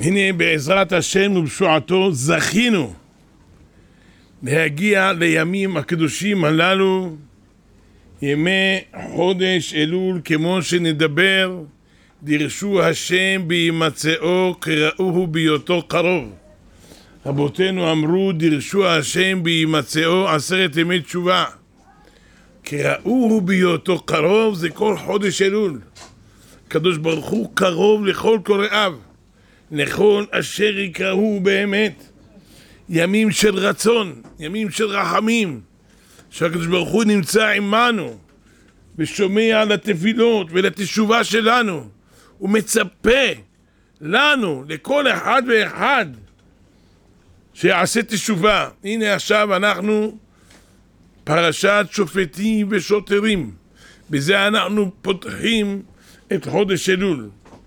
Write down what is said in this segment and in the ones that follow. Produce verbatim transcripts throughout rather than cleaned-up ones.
הנה בעזרת השם ובשועתו זכינו להגיע לימים הקדושים הללו, ימי חודש אלול, כמו שנדבר, דרשו השם בהימצאו קראוהו בהיותו קרוב. רבותינו אמרו דרשו השם בהימצאו עשרת ימי תשובה. קראוהו בהיותו קרוב זה כל חודש אלול. הקדוש ברוך הוא קרוב לכל קוראיו, לכל אשר יקראו באמת. ימים של רצון, ימים של רחמים, שהקדוש ברוך הוא נמצא עמנו ושומע לתפילות ולתשובה שלנו, ומצפה לנו, לכל אחד ואחד, שיעשה תשובה. הנה עכשיו אנחנו פרשת שופטים ושוטרים, בזה אנחנו פותחים את חודש אלול.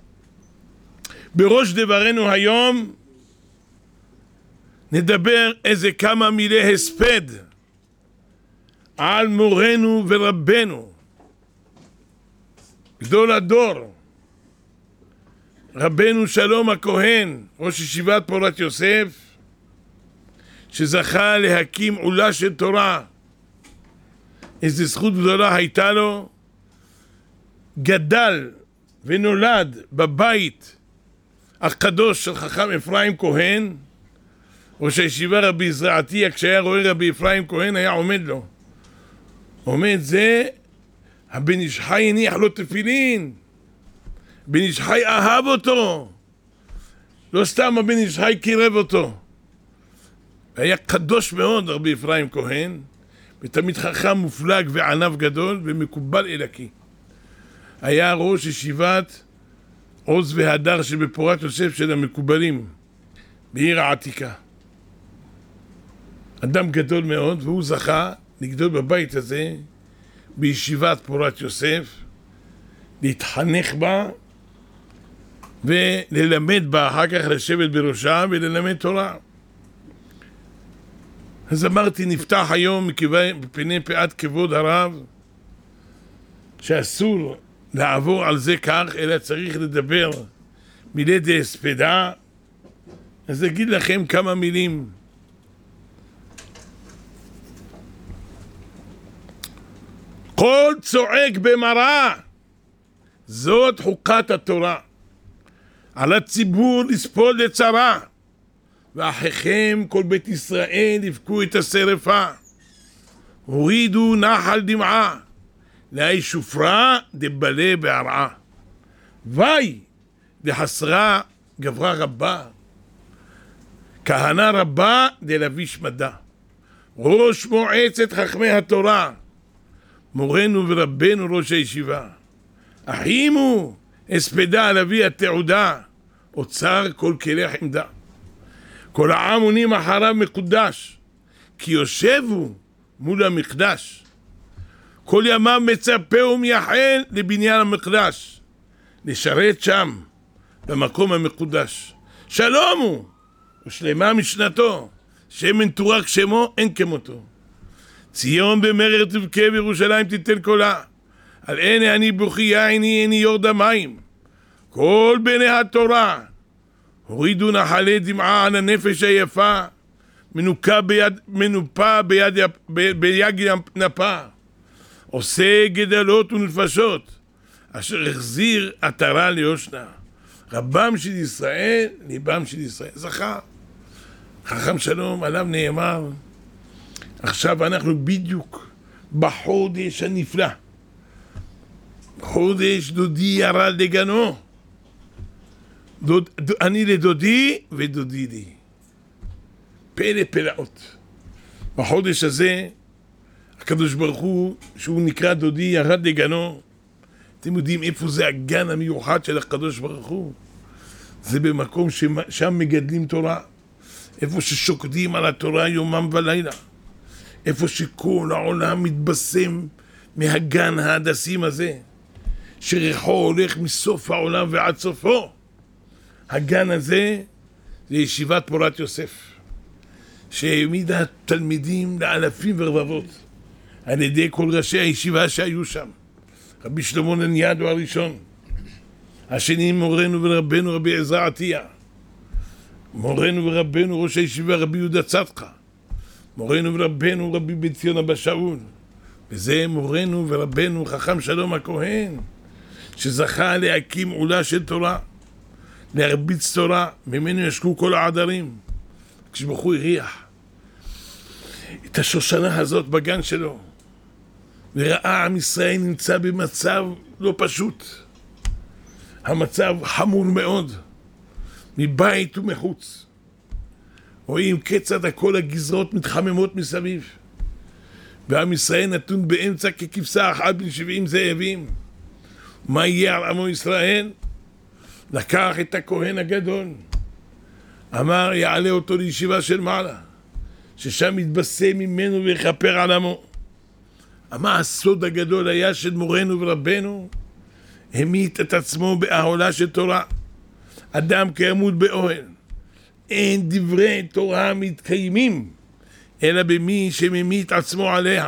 בראש דברנו היום נדבר איזה כמה מילי הספד על מורנו ורבנו, גדול הדור, רבנו שלום הכהן, ראש ישיבת פורת יוסף, שזכה להקים עולה של תורה. איזו זכות גדולה הייתה לו. גדל ונולד בבית הקדוש של חכם אפרים כהן. ראש הישיבה רבי זרעתיה, כשהיה רואה רבי אפרים כהן, היה עומד לו. עומד זה, הבן איש חי הניח לו תפילין. בן איש חי אהב אותו. לא סתם הבן איש חי קירב אותו. היה קדוש מאוד רבי אפרים כהן, ותמיד חכם מופלג וענב גדול ומקובל אלוקי. היה ראש ישיבת עוז והדר שבפורת יוסף של המקובלים בעיר העתיקה. אדם גדול מאוד, והוא זכה לגדול בבית הזה בישיבת פורת יוסף, להתחנך בה וללמד בה, אחר כך לשבת בראשה וללמד תורה. אז אמרתי, נפתח היום מפני פאת כבוד הרב, שאסור לעבור על זה כך, אלא צריך לדבר מילי דהספדה. אז אגיד לכם כמה מילים. כל צועק במראה, זאת חוקת התורה. על הציבור לספול לצרה, ואחיכם כל בית ישראל יבכו את השרפה. הורידו נחל דמעה, לאי שופרה דבלה בהרעה. וי דחסרה גברה רבה, כהנה רבה דלביש מדע. ראש מועצת חכמי התורה, מורנו ורבנו ראש הישיבה. אחימו הספדה על אבי התעודה, אוצר כל כלי חמדה. כל העם עונים אחריו מקודש, כי יושבו מול המקדש. כל ימיו מצפה ומייחל לבניין המקדש, לשרת שם במקום המקודש. שלום הוא ושלמה משנתו, שמן תורק שמו אין כמותו. ציון במרד תבכה וירושלים תיתן קולה, על עיני אני בוכי עיני עיני יורד המים. כל בני התורה הורידו נחלי דמעה על הנפש היפה, מנוקה ביד, מנופה ביד, ביד נפה. עושה גדלות ונפשות, אשר החזיר עטרה ליושנה. רבם של ישראל, ליבם של ישראל. זכה חכם שלום עליו נאמר, עכשיו אנחנו בדיוק בחודש הנפלא, חודש דודי ירד לגנו. דוד, ד, אני לדודי ודודי לי. פלא פלאות. בחודש הזה הקדוש ברוך הוא, שהוא נקרא דודי, ירד לגנו. אתם יודעים איפה זה הגן המיוחד של הקדוש ברוך הוא? זה במקום ששם מגדלים תורה, איפה ששוקדים על התורה יומם ולילה, איפה שכל העולם מתבשם מהגן ההדסים הזה, שריחו הולך מסוף העולם ועד סופו. הגן הזה זה ישיבת פורת יוסף, שהעמידה תלמידים לאלפים ורבבות על ידי כל ראשי הישיבה שהיו שם. רבי שלמה לניאדו הראשון, השני מורנו ורבנו רבי זרעתיה, מורנו ורבנו ראש הישיבה רבי יהודה צדקה, מורנו ורבנו רבי בן ציון אבא שאול, וזה מורנו ורבנו חכם שלום הכהן, שזכה להקים עולה של תורה, להרביץ תורה, ממנו ישקו כל העדרים. כשבחו הריח את השושנה הזאת בגן שלו, וראה עם ישראל נמצא במצב לא פשוט, המצב חמור מאוד, מבית ומחוץ. רואים כיצד כל הגזרות מתחממות מסביב, ועם ישראל נתון באמצע ככבשה אחת בין שבעים זאבים. מה יהיה על עמו ישראל? לקח את הכהן הגדול, אמר יעלה אותו לישיבה של מעלה, ששם יתבשם ממנו ויכפר על עמו. מה הסוד הגדול היה של מורנו ורבנו? המית את עצמו באהלה של תורה. אדם כימות באוהל, אין דברי תורה מתקיימים אלא במי שממית עצמו עליה.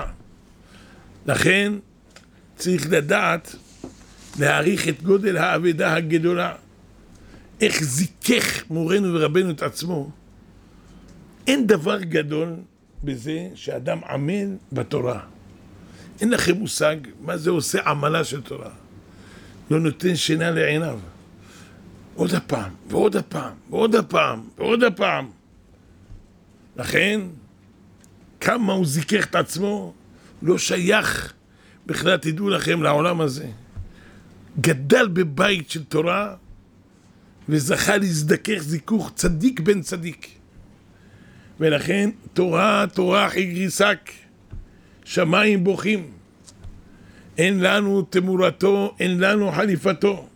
לכן צריך לדעת להעריך את גודל האבדה הגדולה, איך זיכך מורנו ורבנו את עצמו. אין דבר גדול בזה שאדם עמל בתורה. אין לכם מושג מה זה עושה עמלה של תורה. לא נותן שינה לעיניו. עוד הפעם, ועוד הפעם, ועוד הפעם, ועוד הפעם. לכן, כמה הוא זיכך את עצמו, לא שייך בכלל, תדעו לכם, לעולם הזה. גדל בבית של תורה, וזכה להזדכך זיכוך צדיק בן צדיק. ולכן, תורה, תורה אחי גריסק, שמיים בוכים. אין לנו תמורתו, אין לנו חליפתו.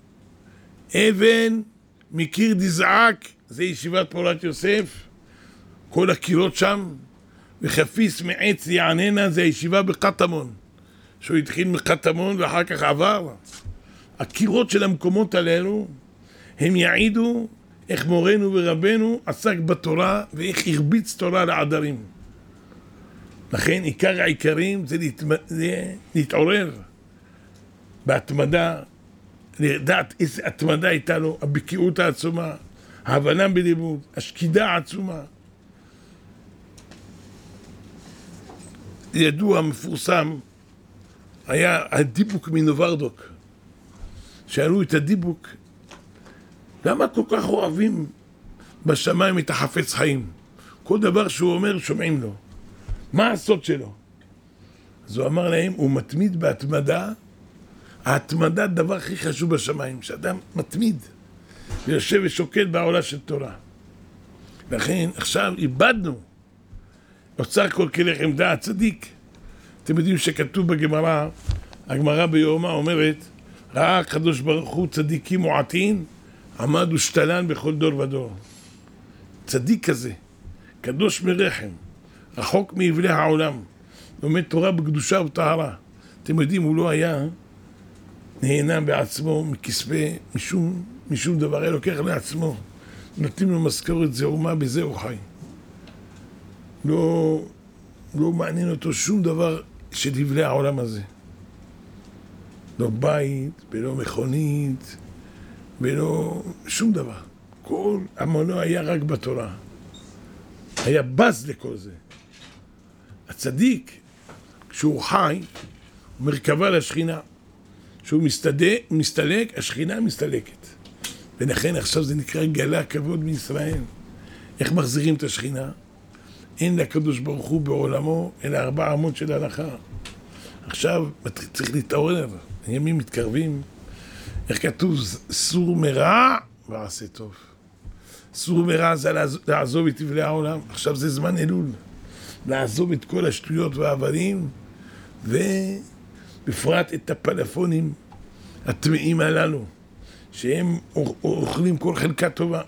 אבן מקיר דזעק, זה ישיבת פורת יוסף, כל הקירות שם, וחפיס מעץ יעננה, זה הישיבה בקטמון, שהוא התחיל מקטמון ואחר כך עבר. הקירות של המקומות הללו, הם יעידו איך מורנו ורבנו עסק בתורה, ואיך הרביץ תורה לעדרים. לכן עיקר העיקרים זה, להתמ... זה להתעורר בהתמדה, לדעת איזה התמדה הייתה לו, הבקיאות העצומה, ההבנה בלימוד, השקידה העצומה. ידוע מפורסם, היה הדיבוק מנוברדוק. שאלו את הדיבוק, למה כל כך אוהבים בשמיים את החפץ חיים? כל דבר שהוא אומר שומעים לו. מה הסוד שלו? אז הוא אמר להם, הוא מתמיד בהתמדה. ההתמדה דבר הכי חשוב בשמיים, שאדם מתמיד ויושב ושוקל בעולה של תורה. לכן עכשיו איבדנו אוצר כל כלכם דעת צדיק. אתם יודעים שכתוב בגמרא, הגמרא ביומא אומרת, ראה הקדוש ברוך הוא צדיקים מועטין, עמד ושתלן בכל דור ודור. צדיק כזה, קדוש מרחם, רחוק מאבלי העולם, לומד תורה בקדושה וטהרה. אתם יודעים, הוא לא היה נהנה בעצמו מכספי, משום, משום דבר, היה לוקח לעצמו. נותנים לו משכורת זעומה, בזה הוא חי. לא, לא מעניין אותו שום דבר של הבלי העולם הזה. לא בית, ולא מכונית, ולא שום דבר. כל עמלו היה רק בתורה. היה בז לכל זה. הצדיק, כשהוא חי, הוא מרכבה לשכינה. כשהוא מסתדק, מסתלק, השכינה מסתלקת. ולכן עכשיו זה נקרא גלה כבוד מישראל. איך מחזירים את השכינה? אין לקדוש ברוך הוא בעולמו, אלא ארבע אמות של הלכה. עכשיו צריך להתעורר, הימים מתקרבים. איך כתוב? סור מרע ועשה טוב. סור מרע זה לעזוב את הבלי העולם. עכשיו זה זמן אלול. לעזוב את כל השטויות והעברים, ובפרט את הפלאפונים הטמאים הללו, שהם אוכלים כל חלקה טובה.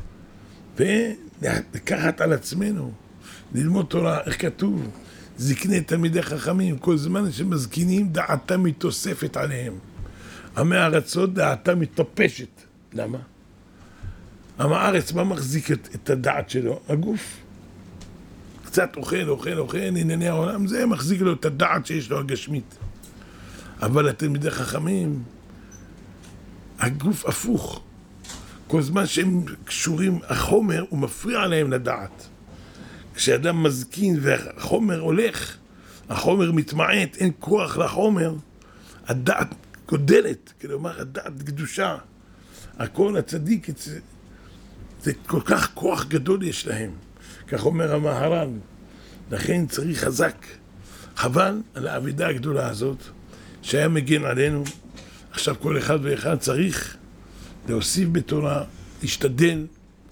ולקחת על עצמנו, ללמוד תורה, איך כתוב? זקני תלמידי חכמים, כל זמן שמזקינים דעתם מתוספת עליהם. עמי הארצות דעתם מתטפשת. למה? עם הארץ, מה מחזיק את, את הדעת שלו? הגוף. קצת אוכל, אוכל, אוכל, ענייני העולם, זה מחזיק לו את הדעת שיש לו הגשמית. אבל התלמידי חכמים, הגוף הפוך. כל זמן שהם קשורים, החומר הוא מפריע להם לדעת. כשאדם מזקין והחומר הולך, החומר מתמעט, אין כוח לחומר, הדעת גודלת, כלומר הדעת קדושה. הכל הצדיק, זה, זה כל כך כוח גדול יש להם, כך אומר המהר"ל. לכן צריך חזק. חבל על העבודה הגדולה הזאת שהיה מגן עלינו. עכשיו כל אחד ואחד צריך להוסיף בתורה, להשתדל.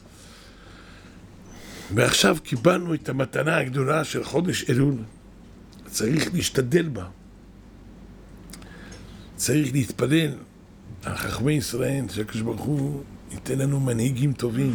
ועכשיו קיבלנו את המתנה הגדולה של חודש אלול. צריך להשתדל בה. צריך להתפלל על חכמי ישראל, שהקדוש ברוך הוא ייתן לנו מנהיגים טובים,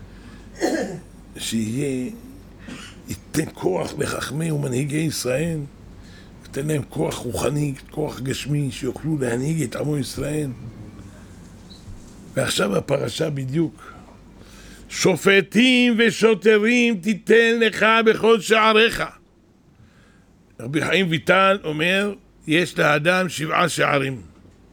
שיהיה, ייתן כוח לחכמי ומנהיגי ישראל, ייתן להם כוח רוחני, כוח גשמי, שיוכלו להנהיג את עמו ישראל. ועכשיו הפרשה בדיוק. שופטים ושוטרים תיתן לך בכל שעריך. רבי חיים ויטל אומר, יש לאדם שבעה שערים,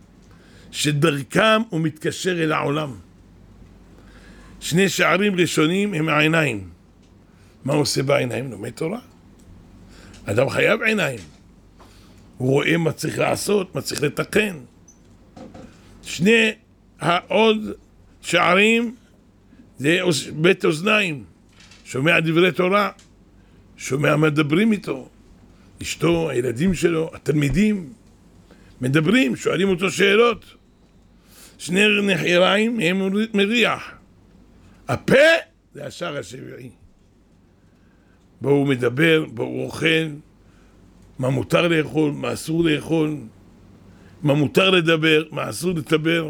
שדרכם הוא מתקשר אל העולם. שני שערים ראשונים הם העיניים. מה עושה בעיניים? לומד תורה. אדם חייב עיניים. הוא רואה מה צריך לעשות, מה צריך לתקן. שני העוד שערים זה בית אוזניים. שומע דברי תורה, שומע מדברים איתו. אשתו, הילדים שלו, התלמידים, מדברים, שואלים אותו שאלות. שני נחיריים הם מריח. הפה זה השער השביעי. בו הוא מדבר, בו הוא אוכל, מה מותר לאכול, מה אסור לאכול, מה מותר לדבר, מה אסור לדבר.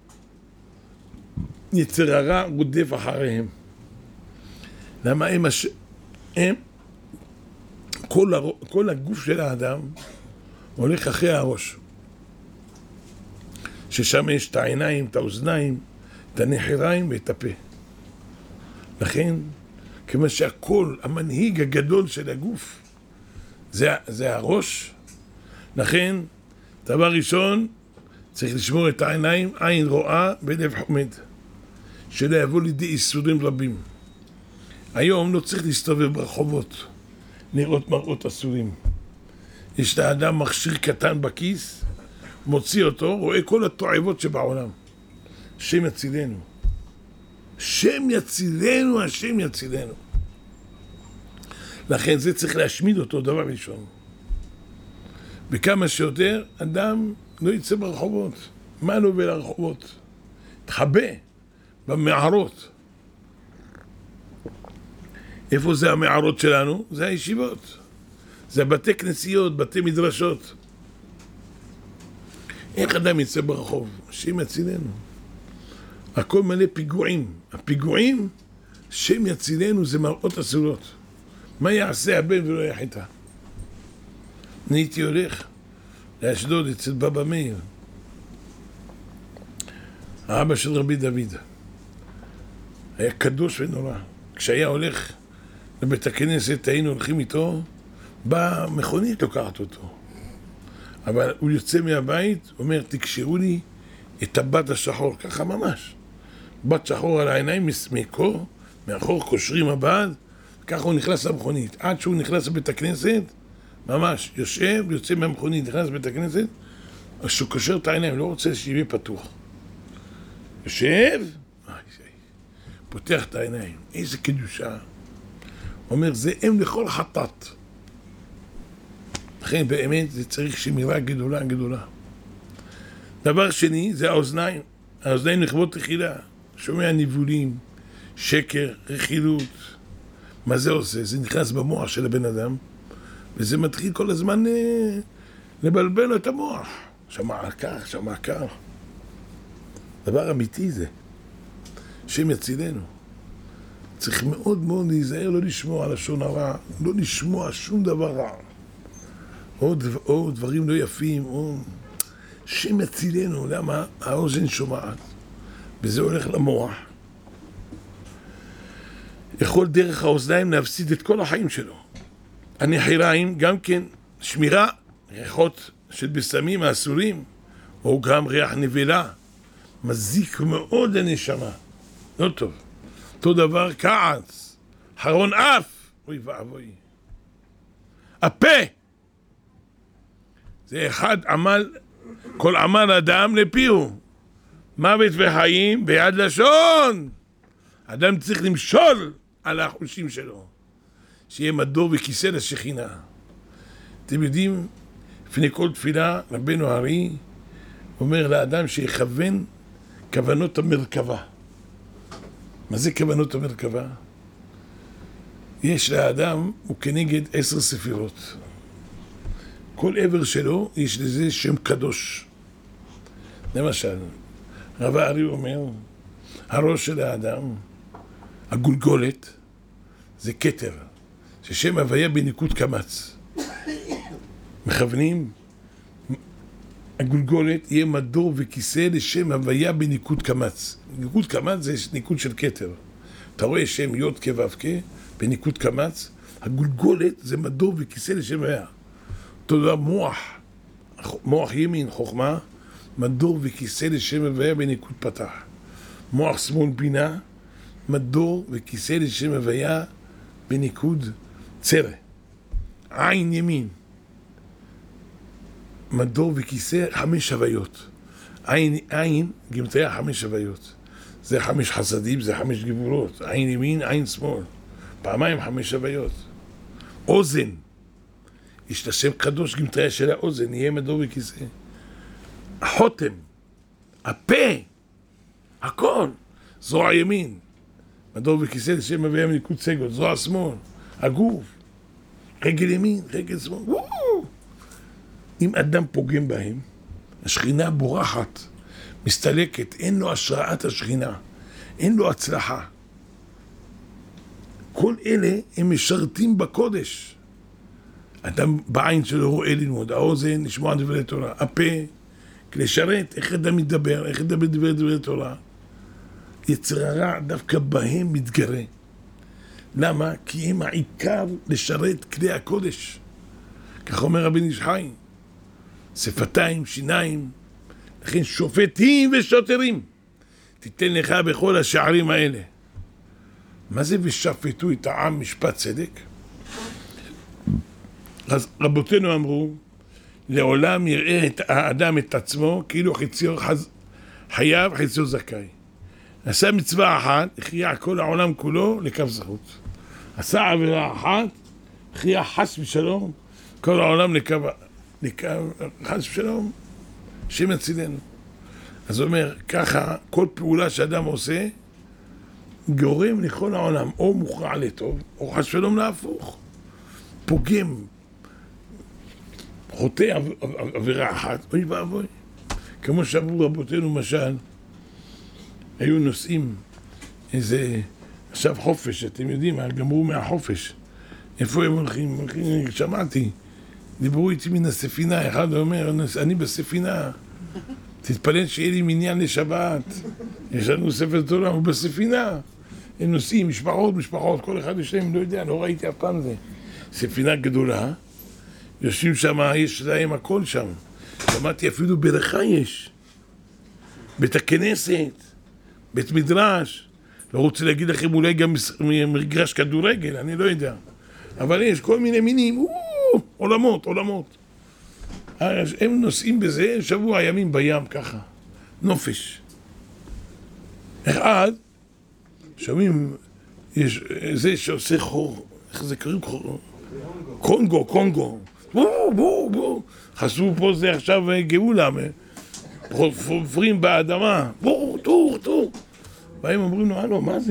יצר הרע רודף אחריהם. למה הם, הש... הם כל, הר... כל הגוף של האדם הולך אחרי הראש, ששם יש את העיניים, את האוזניים, את הנחיריים ואת הפה. לכן, כמו שהכל, המנהיג הגדול של הגוף, זה, זה הראש. לכן, דבר ראשון, צריך לשמור את העיניים, עין רואה בלב חומד, שלא יבוא לידי איסורים רבים. היום לא צריך להסתובב ברחובות, לראות מראות אסורים. יש לאדם מכשיר קטן בכיס, מוציא אותו, רואה כל התועבות שבעולם. השם יצילנו. השם יצילנו, השם יצילנו. לכן זה צריך להשמיד אותו דבר ראשון. וכמה שיותר, אדם לא יצא ברחובות. מה לו ולרחובות? תחבא במערות. איפה זה המערות שלנו? זה הישיבות. זה בתי כנסיות, בתי מדרשות. איך אדם יצא ברחוב? השם יצילנו. הכל מלא פיגועים. הפיגועים, השם יצילנו, זה מראות אסורות. מה יעשה הבן ולא יחטא? אני הייתי הולך לאשדוד אצל בבא מאיר, האבא של רבי דוד. היה קדוש ונורא. כשהיה הולך לבית הכנסת, היינו הולכים איתו, באה מכונית לוקחת אותו. אבל הוא יוצא מהבית, אומר, תקשרו לי את הבת השחור, ככה ממש. בת שחור על העיניים, מקור, מאחור קושרים הבד, ככה הוא נכנס למכונית. עד שהוא נכנס לבית הכנסת, ממש, יושב, יוצא מהמכונית, נכנס לבית הכנסת, אז שהוא קושר את העיניים, לא רוצה שיהיה פתוח. יושב, פותח את העיניים, איזה קדושה. אומר, זה אם לכל חטאת. לכן באמת זה צריך שמירה גדולה גדולה. דבר שני, זה האוזניים. האוזניים נכבות תחילה. שומע ניבולים, שקר, רכילות. מה זה עושה? זה נכנס במוח של הבן אדם, וזה מתחיל כל הזמן לבלבל לו את המוח. שמע כך, שמע כך. דבר אמיתי זה. השם יצילנו. צריך מאוד מאוד להיזהר, לא לשמוע על לשון הרע, לא לשמוע שום דבר רע. או, דבר, או דברים לא יפים, או... השם יצילנו. למה? האוזן שומעת, וזה הולך למוח. יכול דרך האוזניים להפסיד את כל החיים שלו. הנחיריים גם כן שמירה, ריחות של בשמים האסורים, או גם ריח נבלה, מזיק מאוד לנשמה. לא טוב. אותו דבר כעס, חרון אף, אוי ואבוי. הפה, זה אחד עמל, כל עמל אדם לפיהו. מוות וחיים ביד לשון. אדם צריך למשול על החושים שלו. שיהיה מדור וכיסא לשכינה. אתם יודעים, לפני כל תפילה, רבנו הרי אומר לאדם שיכוון כוונות המרכבה. מה זה כוונות המרכבה? יש לאדם, הוא כנגד עשר ספירות. כל עבר שלו, יש לזה שם קדוש. למשל, רב הארי אומר, הראש של האדם, הגולגולת, זה כתר, ששם הוויה בניקוד קמץ. מכוונים, הגולגולת יהיה מדור וכיסא לשם הוויה בניקוד קמץ. ניקוד קמץ זה ניקוד של כתר. אתה רואה שם יוד כו' כ' בניקוד קמץ, הגולגולת זה מדור וכיסא לשם הוויה. אותו דבר מוח, מוח ימין חוכמה, מדור וכיסא לשם הוויה בניקוד פתח. מוח שמאל בינה, מדור וכיסא לשם הוויה בניקוד צרה. עין ימין, מדור וכיסא חמש הוויות. עין, עין, גמטריה חמש הוויות. זה חמש חסדים, זה חמש גבורות. עין ימין, עין שמאל. פעמיים חמש הוויות. אוזן, יש את השם קדוש גמטריה של האוזן, יהיה מדור וכיסא. החותם, הפה, הכל, זרוע ימין, מדור וכיסא לשם הוויה בניקוד סגול, זרוע שמאל, הגוף, רגל ימין, רגל שמאל, וואו! אם אדם פוגם בהם, השכינה בורחת, מסתלקת, אין לו השראת השכינה, אין לו הצלחה. כל אלה הם משרתים בקודש. אדם בעין שלו רואה ללמוד, האוזן לשמוע דברי תורה, הפה, לשרת, איך אדם מדבר, איך אדם מדבר דברי תורה. יצר הרע דווקא בהם מתגרה. למה? כי הם העיקר לשרת כלי הקודש. כך אומר רבי איש חי. שפתיים, שיניים, לכן שופטים ושוטרים. תיתן לך בכל השערים האלה. מה זה ושפטו את העם משפט צדק? אז רבותינו אמרו, לעולם יראה את האדם את עצמו כאילו חציו חייב, חציו זכאי. עשה מצווה אחת, הכריע כל העולם כולו לקו זכות. עשה עבירה אחת, הכריע חס ושלום, כל העולם לקו, לקו חס ושלום, שם יצילנו. אז הוא אומר, ככה כל פעולה שאדם עושה, גורם לכל העולם, או מוכרע לטוב, או חס ושלום להפוך. פוגם, חוטא עבירה אחת, אוי ואבוי. כמו שאמרו רבותינו משל, היו נוסעים איזה, עכשיו חופש, אתם יודעים, גמרו מהחופש. איפה הם הולכים? הולכים, שמעתי, דיברו איתי מן הספינה, אחד אומר, אני בספינה, תתפלל שיהיה לי מניין לשבת, יש לנו ספר תורה, הוא בספינה. הם נוסעים, משפחות, משפחות, כל אחד יש להם, לא יודע, לא ראיתי אף פעם זה. ספינה גדולה, יושבים שם, יש להם הכל שם. שמעתי אפילו ברכה יש, בית הכנסת, בית מדרש, לא רוצה להגיד לכם אולי גם מגרש כדורגל, אני לא יודע. אבל יש כל מיני מינים, וואו, עולמות, עולמות. הם נוסעים בזה שבוע ימים בים ככה, נופש. אחד, שומעים, יש זה שעושה חור, איך זה קוראים חור? קונגו, קונגו. בואו, בואו, בואו. חשבו פה זה עכשיו גאולה, חופרים באדמה, בואו, טור, טור. והם אומרים לו, הלו, מה זה?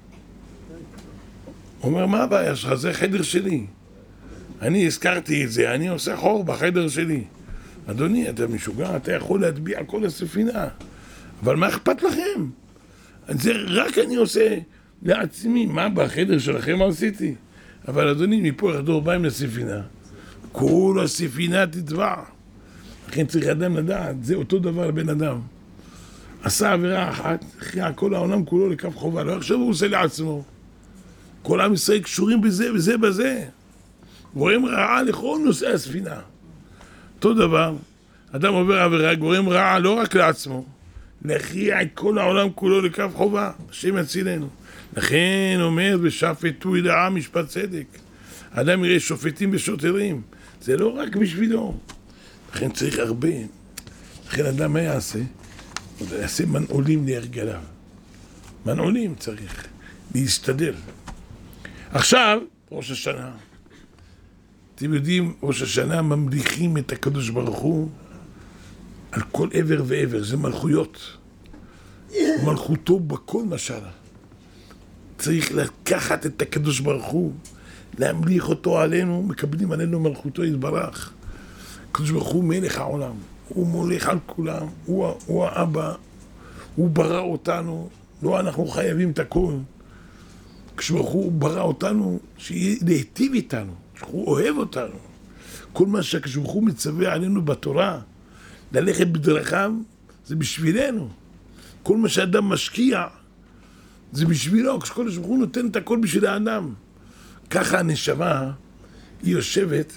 הוא אומר, מה הבעיה שלך? זה חדר שלי. אני הזכרתי את זה, אני עושה חור בחדר שלי. אדוני, אתה משוגע, אתה יכול להטביע כל הספינה. אבל מה אכפת לכם? זה רק אני עושה לעצמי, מה בחדר שלכם עשיתי? אבל אדוני, מפה יחדור בהם לספינה. כל הספינה תטבע. לכן צריך אדם לדעת, זה אותו דבר לבן אדם. עשה עבירה אחת, הכריע כל העולם כולו לקו חובה, לא עכשיו הוא עושה לעצמו. כל עם ישראל קשורים בזה וזה בזה. גורם רעה לכל נושא הספינה. אותו דבר, אדם עובר עבירה, גורם רעה לא רק לעצמו, להכריע את כל העולם כולו לקו חובה, השם יצילנו. לכן אומר, ושפטו אל העם משפט צדק. האדם יראה שופטים ושוטרים, זה לא רק בשבילו. לכן צריך הרבה. לכן אדם מה יעשה? הוא יעשה מנעולים להרגליו. מנעולים צריך להסתדל. עכשיו, ראש השנה. אתם יודעים, ראש השנה ממליכים את הקדוש ברוך הוא על כל עבר ועבר, זה מלכויות. מלכותו בכל משלה. צריך לקחת את הקדוש ברוך הוא, להמליך אותו עלינו, מקבלים עלינו מלכותו יתברך. הקדוש ברוך הוא מלך העולם, הוא מולך על כולם, הוא, הוא האבא, הוא ברא אותנו, לא אנחנו חייבים את הכל. הקדוש ברוך הוא ברא אותנו, שיהיה להיטיב איתנו, שהוא אוהב אותנו. כל מה שהקדוש ברוך הוא מצווה עלינו בתורה, ללכת בדרכיו, זה בשבילנו. כל מה שאדם משקיע, זה בשבילו, כשקדוש ברוך הוא נותן את הכל בשביל האדם. ככה הנשמה, היא יושבת,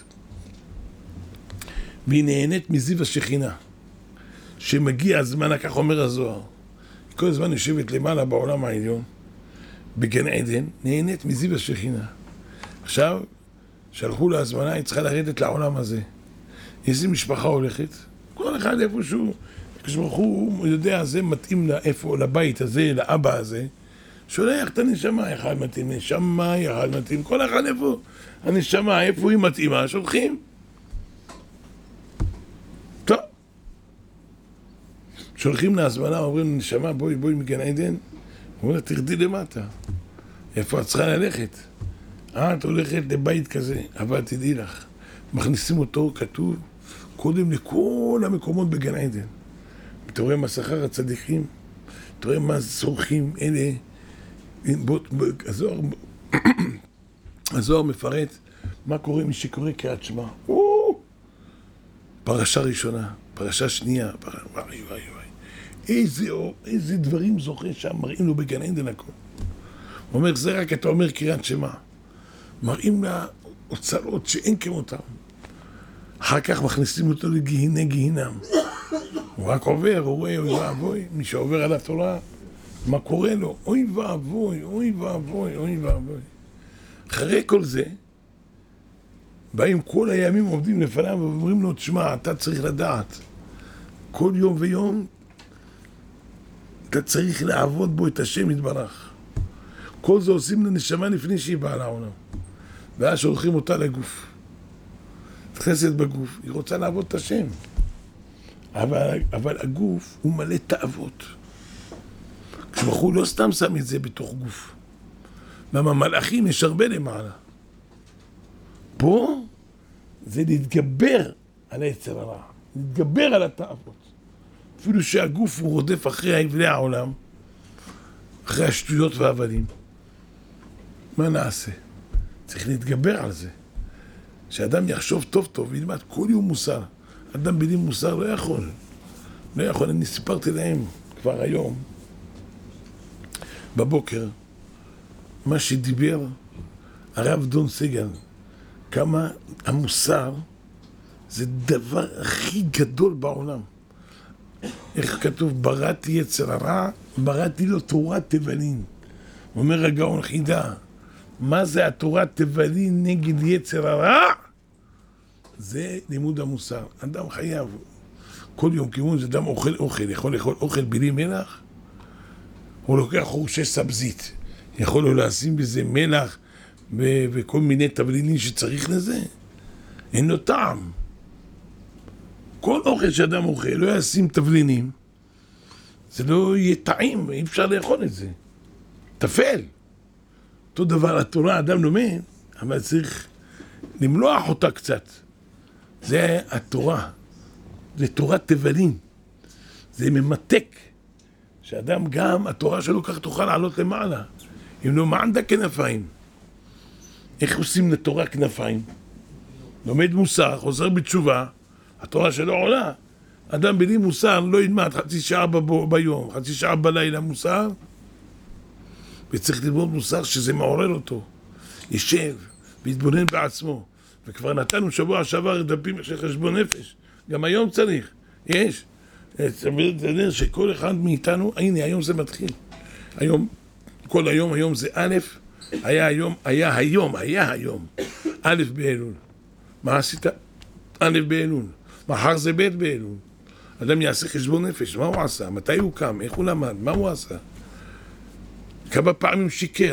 והיא נהנית מזיו השכינה. שמגיע הזמן, כך אומר הזוהר. היא כל הזמן יושבת למעלה בעולם העליון, בגן עדן, נהנית מזיו השכינה. עכשיו, שלחו לה הזמנה, היא צריכה לרדת לעולם הזה. איזה משפחה הולכת? כל אחד איפשהו, כשברוך הוא יודע, זה מתאים לאיפה, לבית הזה, לאבא הזה, שולח את הנשמה, אחד מתאים נשמה, אחד מתאים, כל אחד איפה, הנשמה, איפה היא מתאימה, שולחים. טוב. שולחים להזמנה, אומרים נשמה, בואי, בואי מגן עדן, אומרים, תרדי למטה. איפה את צריכה ללכת? אה, את הולכת לבית כזה, אבל תדעי לך, מכניסים אותו, כתוב, קודם לכל המקומות בגן עדן. אתה רואה מה שכר הצדיקים, אתה רואה מה צורכים אלה, הזוהר, הזוהר מפרט מה קורה מי שקורא קריאת שמע. פרשה ראשונה, פרשה שנייה, וואי וואי וואי, איזה, איזה דברים זוכה שם, מראים לו בגן עדן הכל. הוא אומר, זה רק אתה אומר קריאת שמע. מראים לה אוצרות שאין כמותם. אחר כך מכניסים אותו לגיהיני גיהינם. הוא רק עובר, הוא רואה, אוי ואבוי, מי שעובר על התורה, מה קורה לו? אוי ואבוי, אוי ואבוי, אוי ואבוי. אחרי כל זה, באים כל הימים עובדים לפניו ואומרים לו, תשמע, אתה צריך לדעת, כל יום ויום, אתה צריך לעבוד בו את השם יתברך. כל זה עושים לנשמה לפני שהיא באה לעולם. ואז שולחים אותה לגוף. נכנסת בגוף, היא רוצה לעבוד את השם. אבל, אבל הגוף הוא מלא תאוות. כשבחור לא סתם שם את זה בתוך גוף. למה מלאכים יש הרבה למעלה. פה זה להתגבר על היצר הרע. להתגבר על התאוות. אפילו שהגוף הוא רודף אחרי עברי העולם, אחרי השטויות והעבדים. מה נעשה? צריך להתגבר על זה. שאדם יחשוב טוב טוב וילמד כל יום מוסר. אדם בלי מוסר לא יכול. לא יכול. אני סיפרתי להם כבר היום, בבוקר, מה שדיבר הרב דון סגל, כמה המוסר זה דבר הכי גדול בעולם. איך כתוב? בראתי יצר הרע, בראתי לו תורת תבלין. אומר הגאון חידה, מה זה התורת תבלין נגד יצר הרע? זה לימוד המוסר. אדם חייב, כל יום כיוון זה אדם אוכל אוכל, יכול לאכול אוכל בלי מלח, הוא לוקח חורשי סבזית, יכול לו לשים בזה מלח ו- וכל מיני תבלינים שצריך לזה, אין לו טעם. כל אוכל שאדם אוכל, לא ישים תבלינים, זה לא יהיה טעים, אי אפשר לאכול את זה. תפל. אותו דבר התורה, אדם לומד, אבל צריך למלוח אותה קצת. זה התורה, זה תורת תבלין, זה ממתק, שאדם גם, התורה שלו כך תוכל לעלות למעלה, אם לא מענדה כנפיים. איך עושים לתורה כנפיים? לומד מוסר, חוזר בתשובה, התורה שלו עולה. אדם בלי מוסר לא ילמד חצי שעה ב- ביום, חצי שעה בלילה מוסר, וצריך ללמוד מוסר שזה מעורר אותו, ישב ויתבונן בעצמו. וכבר נתנו שבוע שעבר דפים של חשבון נפש, גם היום צריך, יש תדע שכל אחד מאיתנו, הנה היום זה מתחיל. היום, כל היום, היום זה א', היה היום, היה היום, היה היום, א' באלול. מה עשית? א' באלול. מחר זה ב' באלול. אדם יעשה חשבון נפש, מה הוא עשה? מתי הוא קם? איך הוא למד? מה הוא עשה? כמה פעמים שיקר?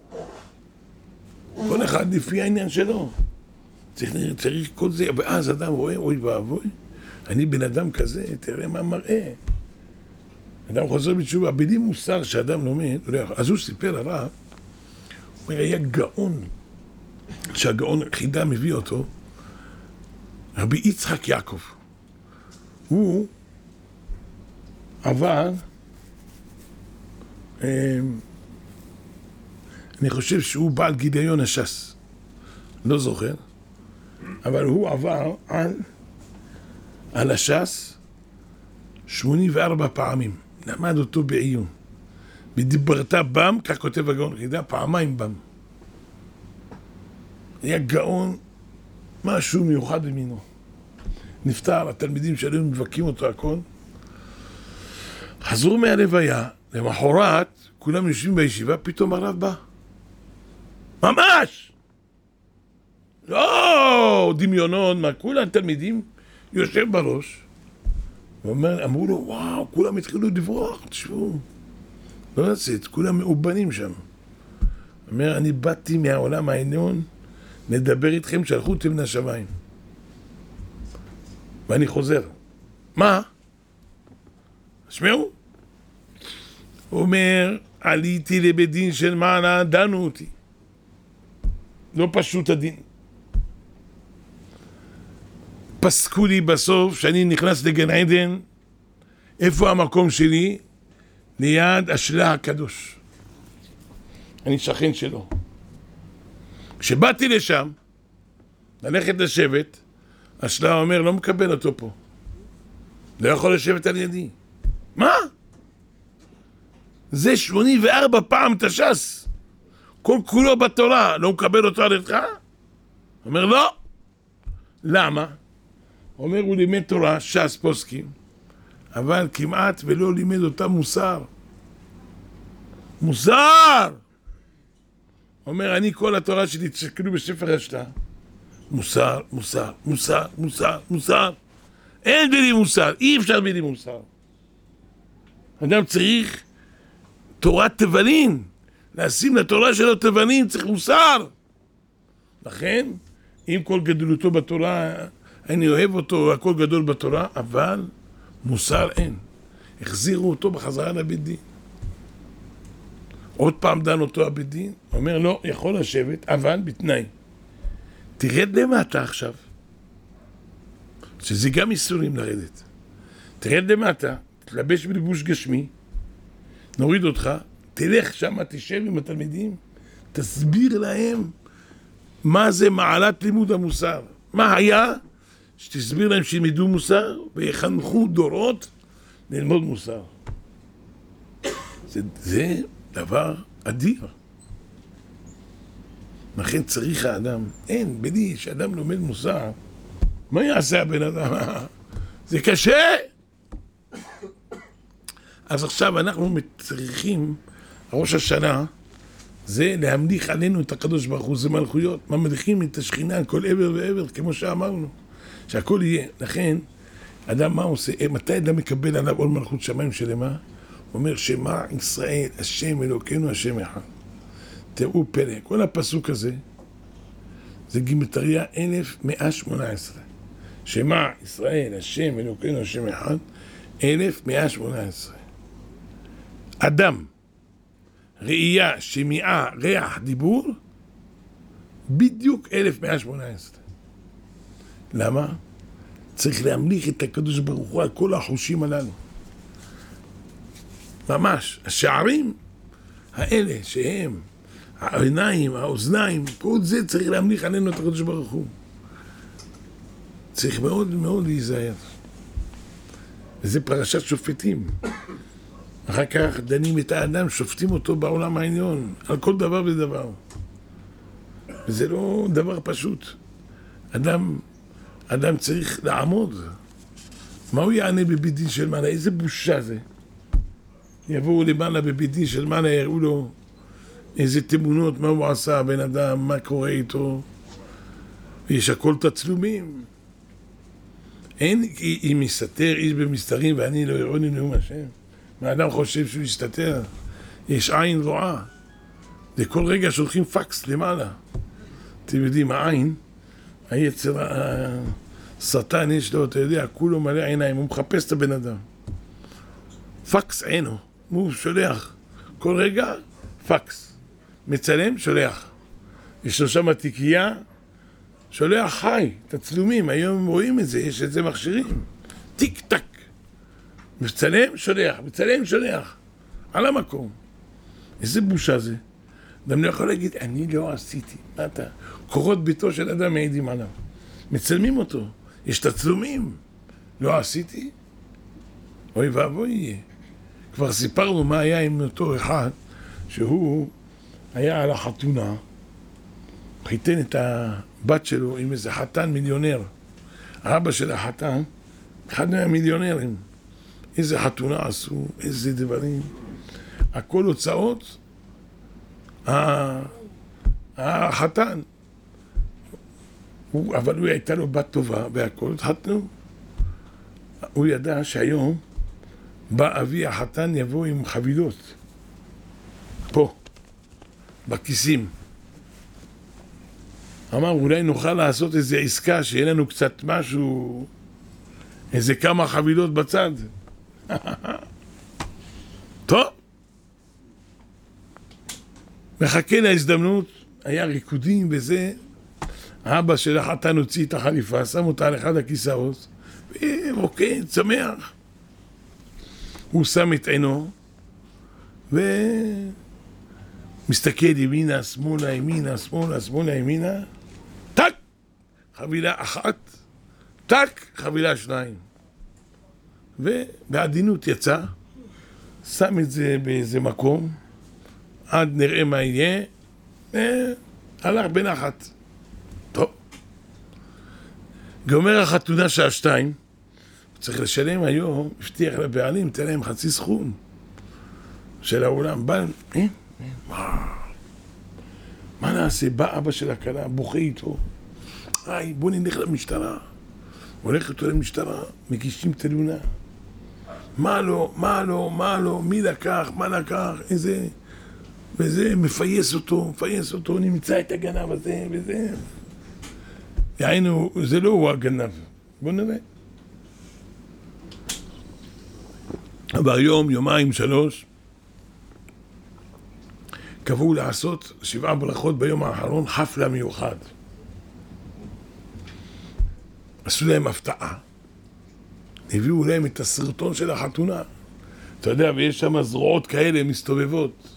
כל אחד לפי העניין שלו. צריך, צריך כל זה, ואז אדם רואה, אוי ואבוי, אני בן אדם כזה, תראה מה מראה. אדם חוזר בתשובה, בלי מוסר שאדם לומד, אז הוא סיפר הרב, הוא אומר, היה גאון, שהגאון חידה מביא אותו, רבי יצחק יעקב. הוא עבר, אני חושב שהוא בעל גיליון הש"ס, לא זוכר, אבל הוא עבר על, על הש"ס שמונים וארבע פעמים, למד אותו בעיון. בדיברת בם, כך כותב הגאון חידה, פעמיים בם. היה גאון, משהו מיוחד במינו. נפטר, התלמידים שלנו מבקים אותו הכל. חזרו מהלוויה, למחרת, כולם יושבים בישיבה, פתאום הרב בא. ממש! לא, דמיונות, מה, כולם תלמידים, יושב בראש, ואומר, אמרו לו, וואו, כולם התחילו לברוח, תשמעו. לא לצאת, כולם מאובנים שם. אומר, אני באתי מהעולם העליון, נדבר איתכם, שלחו אותי מן השמיים. ואני חוזר. מה? שמעו? הוא אומר, עליתי לבית דין של מעלה, דנו אותי. לא פשוט הדין. פסקו לי בסוף שאני נכנס לגן עדן, איפה המקום שלי? ליד השלה הקדוש. אני שכן שלו. כשבאתי לשם, ללכת לשבת, השלה אומר, לא מקבל אותו פה. לא יכול לשבת על ידי. מה? זה שמונים וארבע פעם תש"ס. כל כולו בתורה, לא מקבל אותו על ידך? אומר, לא. למה? אומר, הוא לימד תורה, ש"ס פוסקים, אבל כמעט ולא לימד אותה מוסר. מוסר! אומר, אני כל התורה שלי, תסתכלו בספר השלה, מוסר, מוסר, מוסר, מוסר, מוסר. אין בלי מוסר, אי אפשר בלי מוסר. אדם צריך תורת תבנין, לשים לתורה שלו תבנין, צריך מוסר. לכן, עם כל גדולותו בתורה, אני אוהב אותו, הכל גדול בתורה, אבל מוסר אין. החזירו אותו בחזרה לבית דין. עוד פעם דן אותו הבית דין, אומר לא, יכול לשבת, אבל בתנאי. תרד למטה עכשיו, שזה גם איסורים לרדת. תרד למטה, תלבש בלבוש גשמי, נוריד אותך, תלך שם, תשב עם התלמידים, תסביר להם מה זה מעלת לימוד המוסר. מה היה? שתסביר להם שילמדו מוסר ויחנכו דורות ללמוד מוסר. זה, זה דבר אדיר. לכן צריך האדם, אין, בלי שאדם לומד מוסר, מה יעשה הבן אדם? זה קשה! אז עכשיו אנחנו צריכים, ראש השנה, זה להמליך עלינו את הקדוש ברוך הוא, זה מלכויות, ממליכים את השכינה על כל עבר ועבר, כמו שאמרנו, שהכל יהיה. לכן, אדם מה עושה? מתי אדם מקבל עליו עול מלכות שמיים שלמה? הוא אומר, שמע ישראל, השם אלוקינו, השם אחד. תראו פלא, כל הפסוק הזה, זה גימטריה אלף מאה שמונה עשרה. שמע ישראל, השם אלוקינו, השם אחד, אלף מאה שמונה עשרה. אדם, ראייה, שמיעה, ריח, דיבור, בדיוק אלף מאה שמונה עשרה. למה? צריך להמליך את הקדוש ברוך הוא על כל החושים הללו. ממש, השערים האלה שהם, העיניים, האוזניים, כל זה צריך להמליך עלינו את הקדוש ברוך הוא. צריך מאוד מאוד להיזהר. וזה פרשת שופטים. אחר כך דנים את האדם, שופטים אותו בעולם העליון, על כל דבר ודבר. וזה לא דבר פשוט. אדם, אדם צריך לעמוד. מה הוא יענה בבית דין של מעלה? איזה בושה זה. יבואו למעלה בבית דין של מעלה, יראו לו איזה תמונות, מה הוא עשה, בן אדם, מה קורה איתו. ויש הכל תצלומים. אין אם יסתר איש במסתרים ואני לא יראוני נאום השם. מה אדם חושב שהוא יסתתר? יש עין רואה. זה כל רגע שולחים פקס למעלה. אתם יודעים, העין, היצר, השטן יש לו, אתה יודע, כולו מלא עיניים, הוא מחפש את הבן אדם. פקס עינו, הוא שולח. כל רגע, פקס. מצלם, שולח. יש לו שם תיקייה, שולח חי, תצלומים, היום רואים את זה, יש את זה מכשירים. טיק טק. מצלם, שולח, מצלם, שולח. על המקום. איזה בושה זה. אדם לא יכול להגיד, אני לא עשיתי. מה אתה? קורות ביתו של אדם מעידים עליו. מצלמים אותו. יש תצלומים. לא עשיתי? אוי ואבוי יהיה. כבר סיפרנו מה היה עם אותו אחד, שהוא היה על החתונה, חיתן את הבת שלו עם איזה חתן מיליונר. האבא של החתן, אחד מהמיליונרים. איזה חתונה עשו, איזה דברים. הכל הוצאות, החתן. הוא, אבל הוא הייתה לו בת טובה והכל, התחתנו. הוא ידע שהיום בא אבי החתן יבוא עם חבילות. פה, בכיסים. אמר, אולי נוכל לעשות איזו עסקה, שיהיה לנו קצת משהו, איזה כמה חבילות בצד. טוב. מחכה להזדמנות, היה ריקודים וזה. האבא של החתן הוציא את החליפה, שם אותה על אחד הכיסאות, ורוקד, צמח. הוא שם את עינו, ומסתכל ימינה, שמאלה, ימינה, שמאלה, שמאלה, ימינה. טק! חבילה אחת. טק! חבילה שניים. ובעדינות יצא, שם את זה באיזה מקום, עד נראה מה יהיה, והלך בנחת. טוב. גומר החתונה שעה שתיים, צריך לשלם היום, הבטיח לבעלים, תן להם חצי סכום של העולם. בא, אה? מה? מה נעשה? בא אבא של הכלה, בוכה איתו. היי, בוא נלך למשטרה. הולך איתו למשטרה, מגישים תלונה. מה לא, מה לא, מה לא, מי לקח, מה לקח, איזה... וזה מפייס אותו, מפייס אותו, נמצא את הגנב הזה, וזה... יענו, זה לא הוא הגנב. בוא נראה. עבר יום, יומיים, שלוש, קבעו לעשות שבעה ברכות ביום האחרון, חפלה מיוחד. עשו להם הפתעה. הביאו להם את הסרטון של החתונה. אתה יודע, ויש שם זרועות כאלה מסתובבות.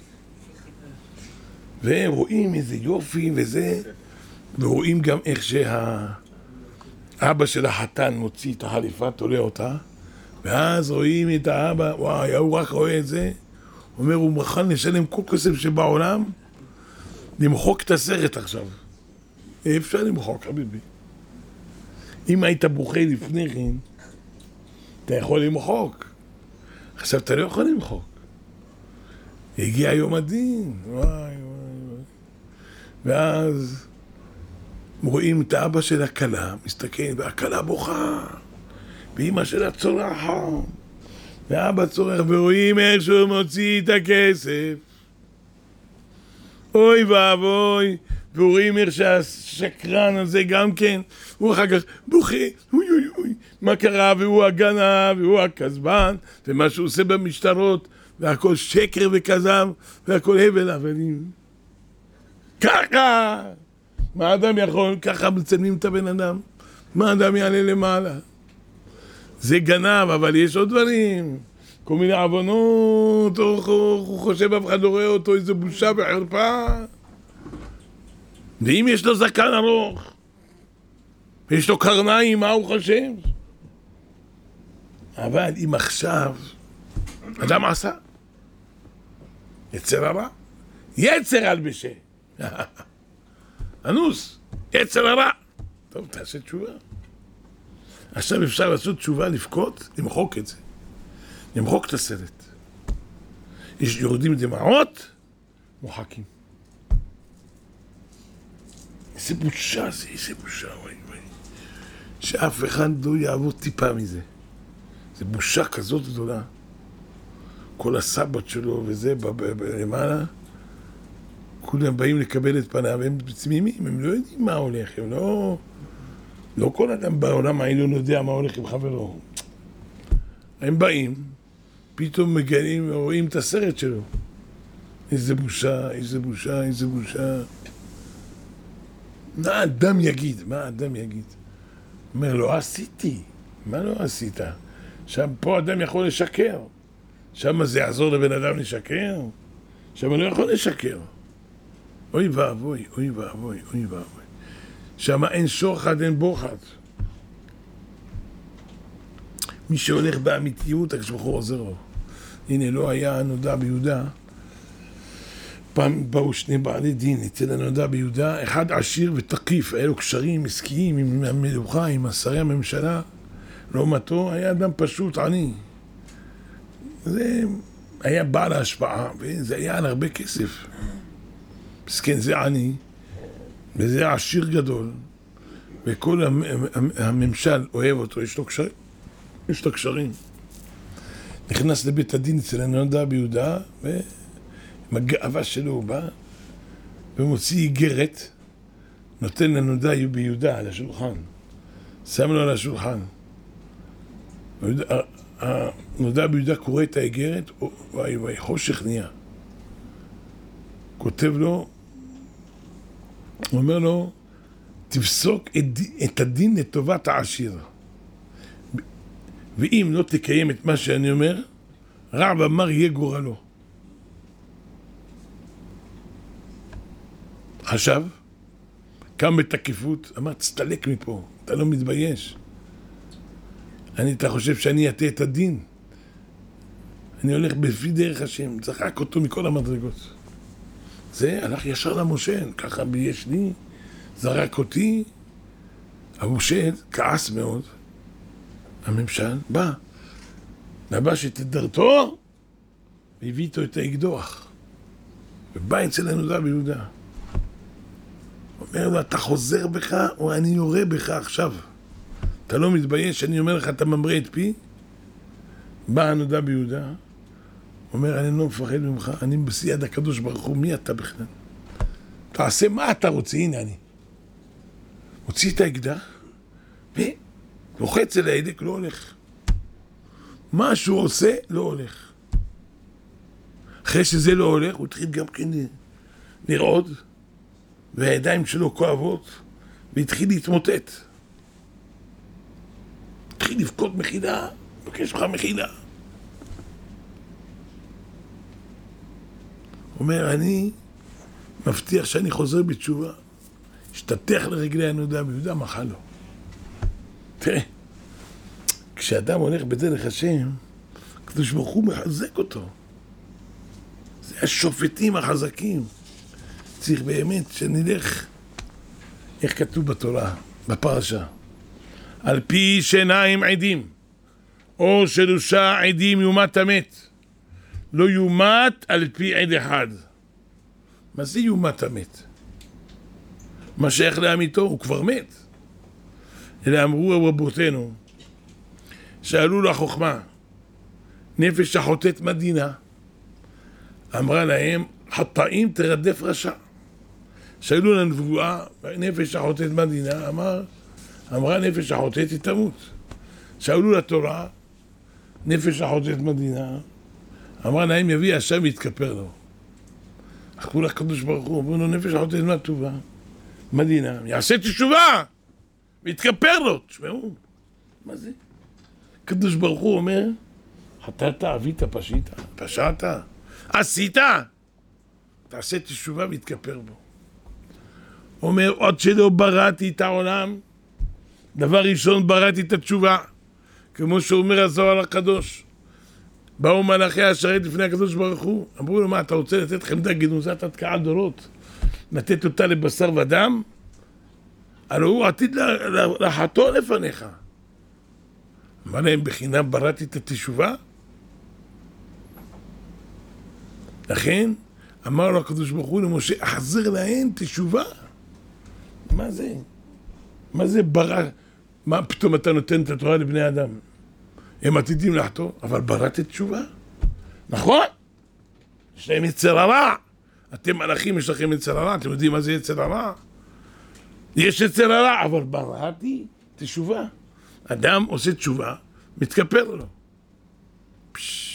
והם רואים איזה יופי וזה, ורואים גם איך שהאבא של החתן מוציא את החליפה, תולה אותה, ואז רואים את האבא, וואי, הוא רק רואה את זה, אומר, הוא מוכן לשלם כל כסף שבעולם, למחוק את הסרט עכשיו. אפשר למחוק, חביבי. אם היית בוכה לפני כן, אתה יכול למחוק. עכשיו אתה לא יכול למחוק. הגיע יום הדין, וואי וואי וואי. ואז רואים את האבא של הכלה, מסתכל, והכלה בוכה, ואמא שלה צורחת, ואבא צורח, ורואים איך שהוא מוציא את הכסף. אוי ואבוי, ורואים איך שהשקרן הזה גם כן, הוא אחר כך בוכה, אוי אוי אוי, מה קרה, והוא הגנב, והוא הכזבן, ומה שהוא עושה במשטרות, והכל שקר וכזב, והכל הבל הבלים. ככה! מה אדם יכול? ככה מצלמים את הבן אדם. מה אדם יעלה למעלה? זה גנב, אבל יש עוד דברים. כל מיני עוונות, הוא חושב אף אחד לא רואה אותו, איזו בושה וחרפה. ואם יש לו זקן ארוך, ויש לו קרניים, מה הוא חושב? אבל אם עכשיו אדם עשה יצר הרע, יצר הלבשה. אנוס, יצר הרע. טוב, תעשה תשובה. עכשיו אפשר לעשות תשובה, לבכות, למחוק את זה. למחוק את הסרט. יש יורדים דמעות, מוחקים. איזה בושה זה, איזה בושה, וואי וואי. שאף אחד לא יעבור טיפה מזה. זה בושה כזאת גדולה. כל הסבות שלו וזה למעלה, כולם באים לקבל את פניו, הם צמימים, הם לא יודעים מה הולך, הם לא... לא כל אדם בעולם העליון יודע מה הולך עם חברו. הם באים, פתאום מגלים ורואים את הסרט שלו. איזה בושה, איזה בושה, איזה בושה. מה האדם יגיד? מה האדם יגיד? אומר, לא עשיתי. מה לא עשית? שם פה אדם יכול לשקר. שם זה יעזור לבן אדם לשקר? שם לא יכול לשקר. אוי ואבוי, אוי ואבוי, אוי ואבוי. שם אין שוחד, אין בוחד. מי שהולך באמיתיות, הקדוש ברוך הוא עוזר לו. הנה, לא היה נודע ביהודה. פעם באו שני בעלי דין אצל הנודע ביהודה, אחד עשיר ותקיף, היה לו קשרים עסקיים עם המלוכה, עם שרי הממשלה. לעומתו היה אדם פשוט, עני. זה היה בעל ההשפעה, וזה היה על הרבה כסף. מסכן, זה עני, וזה עשיר גדול, וכל הממשל אוהב אותו, יש לו קשרים. יש לו קשרים. נכנס לבית הדין אצל הנודע ביהודה, ועם הגאווה שלו הוא בא, ומוציא איגרת, נותן לנודע ביהודה על השולחן. שם לו על השולחן. הנודע ביהודה קורא את האיגרת, וואי וואי, חושך נהיה. כותב לו, הוא אומר לו, תפסוק את הדין לטובת העשיר. ואם לא תקיים את מה שאני אומר, רע ומר יהיה גורלו. חשב, קם בתקיפות, אמר, תסתלק מפה, אתה לא מתבייש. אני, אתה חושב שאני אטה את הדין? אני הולך בפי דרך השם, זרק אותו מכל המדרגות. זה הלך ישר למושל, ככה יש לי, זרק אותי. המושל כעס מאוד. הממשל בא, נבש את דרתו, והביא איתו את האקדוח. ובא אצל הנודע ביהודה. אומר לו, אתה חוזר בך, או אני יורה בך עכשיו. אתה לא מתבייש, אני אומר לך, אתה ממרא את פי? בא הנודע ביהודה, אומר, אני לא מפחד ממך, אני בסייד הקדוש ברוך הוא, מי אתה בכלל? תעשה מה אתה רוצה, הנה אני. הוציא את האקדח, ולוחץ אל ההדק, לא הולך. מה שהוא עושה, לא הולך. אחרי שזה לא הולך, הוא התחיל גם כן לרעוד, והידיים שלו כואבות, והתחיל להתמוטט. התחיל לבכות מחילה, מבקש לך מחילה. אומר, אני מבטיח שאני חוזר בתשובה. השתתח לרגלי הנודע ביהודה, מחל לו. תראה, כשאדם הולך בדרך השם, הקדוש ברוך הוא מחזק אותו. זה השופטים החזקים. צריך באמת שנלך, איך כתוב בתורה, בפרשה, על פי שיניים עדים, או שלושה עדים יומת המת. לא יומת על פי עד אחד. מה זה יומת המת? מה שייך לאמיתו? הוא כבר מת. אלא אמרו רבותינו, שאלו לה חוכמה, נפש החוטאת מדינה. אמרה להם, חטאים תרדף רשע. שאלו לנבואה, נפש החוטאת מדינה, אמר, אמרה נפש החוטאת היא תמות. שאלו לתורה, נפש החוטאת מדינה, אמרה להם יביא השם ויתכפר לו. אחכו לקדוש ברוך הוא, אמרו לו נפש החוטאת מה טובה, מדינה, יעשה תשובה ויתכפר לו. תשמעו, מה זה? הקדוש ברוך הוא אומר, חטאת, עבית, פשית, פשעת, עשית, תעשה תשובה ויתכפר בו. אומר, עוד שלא בראתי את העולם, דבר ראשון בראתי את התשובה, כמו שאומר הזוהר הקדוש. באו מלאכי השרת לפני הקדוש ברוך הוא, אמרו לו, מה, אתה רוצה לתת חמדה גנוזת עד קהל דורות? לתת אותה לבשר ודם? הלוא הוא עתיד לחתו לפניך. אמר להם, בחינם בראתי את התשובה? לכן, אמר לו הקדוש ברוך הוא למשה, החזר להם תשובה? מה זה? מה זה ברא? מה פתאום אתה נותן את התורה לבני אדם? הם עתידים לחטוא, אבל בראת תשובה? נכון? יש להם יצר הרע. אתם מלאכים, יש לכם יצר הרע. אתם יודעים מה זה יצר הרע? יש יצר הרע, אבל בראתי תשובה. אדם עושה תשובה, מתכפר לו. פשש.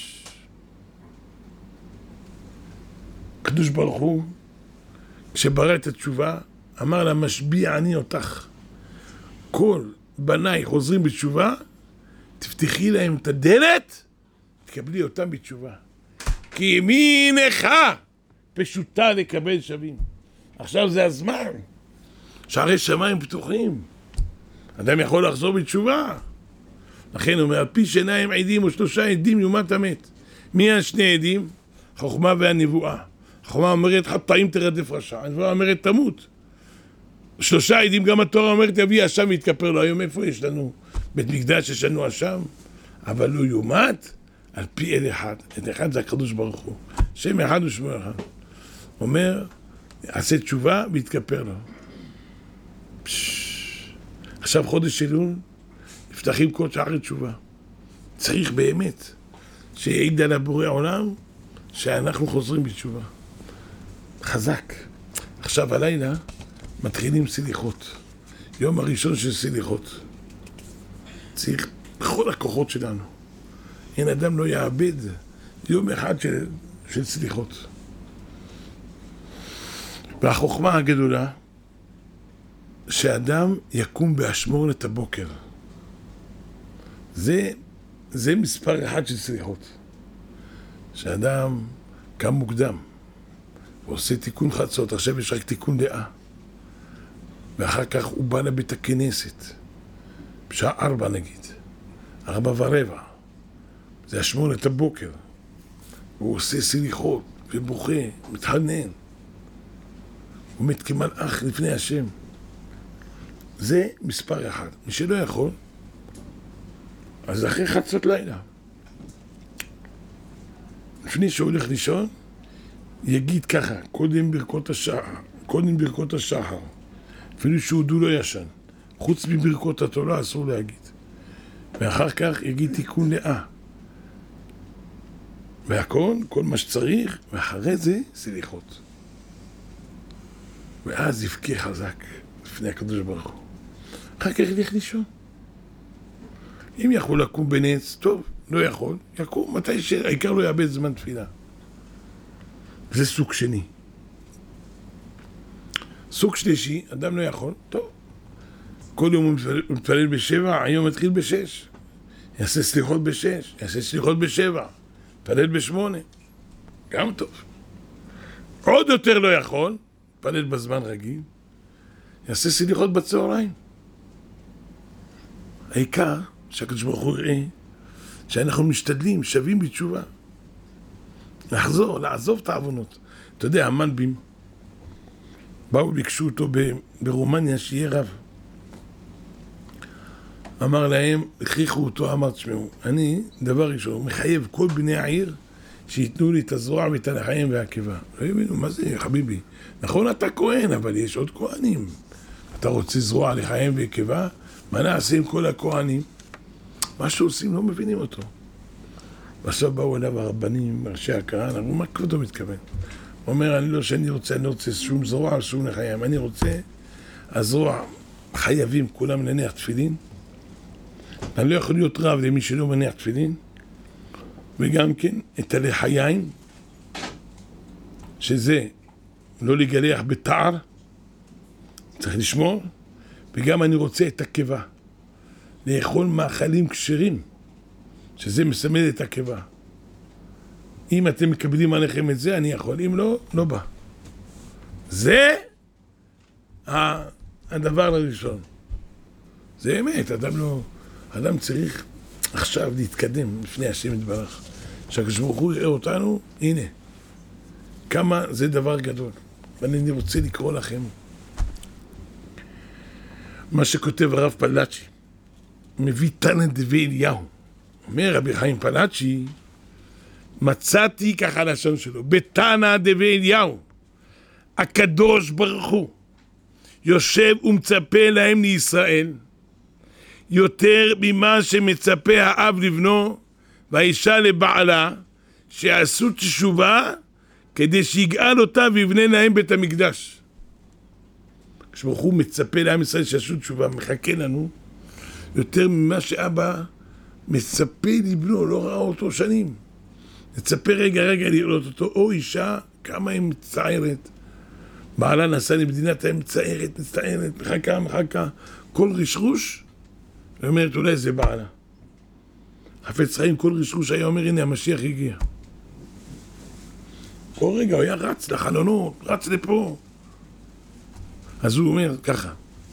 הקדוש ברוך הוא, כשברא את התשובה, אמר לה, משביע אני אותך. כל בניי חוזרים בתשובה, תפתחי להם את הדלת, תקבלי אותם בתשובה. כי ימינך פשוטה לקבל שווים. עכשיו זה הזמן. שערי שמיים פתוחים. אדם יכול לחזור בתשובה. לכן הוא אומר, על פי שניים עדים או שלושה עדים יומת המת. מי השני עדים? חוכמה והנבואה. חוכמה אומרת, חטאים תרדף רשע. הנבואה אומרת, תמות. שלושה עדים, גם התורה אומרת, יביא אשם ויתכפר לו. היום איפה יש לנו? בית מקדש יש לנו אשם, אבל לא יומת על פי אל אחד. אל אחד זה הקדוש ברוך הוא. שם אחד ושמו אחד. אומר, עשה תשובה ויתכפר לו. פשש. עכשיו חודש אלול, נפתחים כל שערי תשובה. צריך באמת שיעיד על הבורא עולם שאנחנו חוזרים בתשובה. חזק. עכשיו הלילה מתחילים סליחות. יום הראשון של סליחות. צריך בכל הכוחות שלנו. אין אדם לא יאבד יום אחד של, של סליחות. והחוכמה הגדולה שאדם יקום באשמורת הבוקר. זה, זה מספר אחד של סליחות. שאדם קם מוקדם ועושה תיקון חצות, עכשיו יש רק תיקון דעה. ואחר כך הוא בא לבית הכנסת, בשעה ארבע נגיד, ארבע ורבע. זה אשמורת הבוקר. הוא עושה סליחות ובוכה, מתחנן. הוא מת כמלאך לפני השם. זה מספר אחד. מי שלא יכול, אז אחרי חצות לילה. לפני שהוא הולך לישון, יגיד ככה, קודם ברכות השחר, קודם ברכות השחר. אפילו שהודו לא ישן. חוץ מברכות התורה אסור להגיד. ואחר כך יגיד תיקון דעה. והכל, כל מה שצריך, ואחרי זה סליחות. ואז יבכה חזק לפני הקדוש ברוך הוא. אחר כך ילך לישון. אם יכול לקום בנץ, טוב, לא יכול, יקום מתי שהעיקר לא יאבד זמן תפילה. זה סוג שני. סוג שלישי, אדם לא יכול, טוב. כל יום הוא מתפלל בשבע, היום מתחיל בשש. יעשה סליחות בשש, יעשה סליחות בשבע. מתפלל בשמונה. גם טוב. עוד יותר לא יכול, מתפלל בזמן רגיל. יעשה סליחות בצהריים. העיקר שהקדוש ברוך הוא יראה שאנחנו משתדלים, שווים בתשובה. לחזור, לעזוב את העוונות. אתה יודע, המנבים באו ביקשו אותו ברומניה שיהיה רב. אמר להם, הכריחו אותו, אמר, תשמעו, אני, דבר ראשון, מחייב כל בני העיר שיתנו לי את הזרוע ואת הלחיים והעקבה. לא יבינו, מה זה, חביבי? נכון, אתה כהן, אבל יש עוד כהנים. אתה רוצה זרוע לחיים ועקבה? מה נעשה עם כל הכהנים? מה שעושים לא מבינים אותו. בסוף באו אליו הרבנים, ראשי הקהל, אמרו, מה כבודו מתכוון? הוא אומר, אני לא שאני רוצה, אני רוצה שום זרוע, שום לחיים. אני רוצה, הזרוע חייבים כולם לנח תפילין. אני לא יכול להיות רב למי שלא מניח תפילין. וגם כן, את הלחיים, שזה לא לגלח בתער, צריך לשמור. וגם אני רוצה את הקיבה. לאכול מאכלים כשרים, שזה מסמל את הקיבה. אם אתם מקבלים עליכם את זה, אני יכול. אם לא, לא בא. זה הדבר הראשון. זה אמת, אדם לא... אדם צריך עכשיו להתקדם לפני השם יתברך. שהקדוש ברוך הוא יראה אותנו, הנה. כמה זה דבר גדול. ואני רוצה לקרוא לכם מה שכותב הרב פלאצ'י. מביא תנא דבי אליהו. אומר רבי חיים פלאצ'י, מצאתי, ככה הלשון שלו, בתנא דבי אליהו, הקדוש ברוך הוא יושב ומצפה להם לישראל, יותר ממה שמצפה האב לבנו והאישה לבעלה, שיעשו תשובה כדי שיגאל אותה ויבנה להם בית המקדש. כשברוך הוא מצפה לעם ישראל שיעשו תשובה, מחכה לנו יותר ממה שאבא מצפה לבנו, לא ראה אותו שנים. מצפה רגע רגע לראות אותו, או אישה, כמה היא מצערת. בעלה נסע למדינת ההם מצערת, מצטערת, מחכה, מחכה, כל רשרוש, ואומרת אולי זה בעלה. חפץ חיים, כל רשרוש היה אומר, הנה המשיח הגיע. כל רגע הוא היה רץ לחלונות, רץ לפה. אז הוא אומר ככה,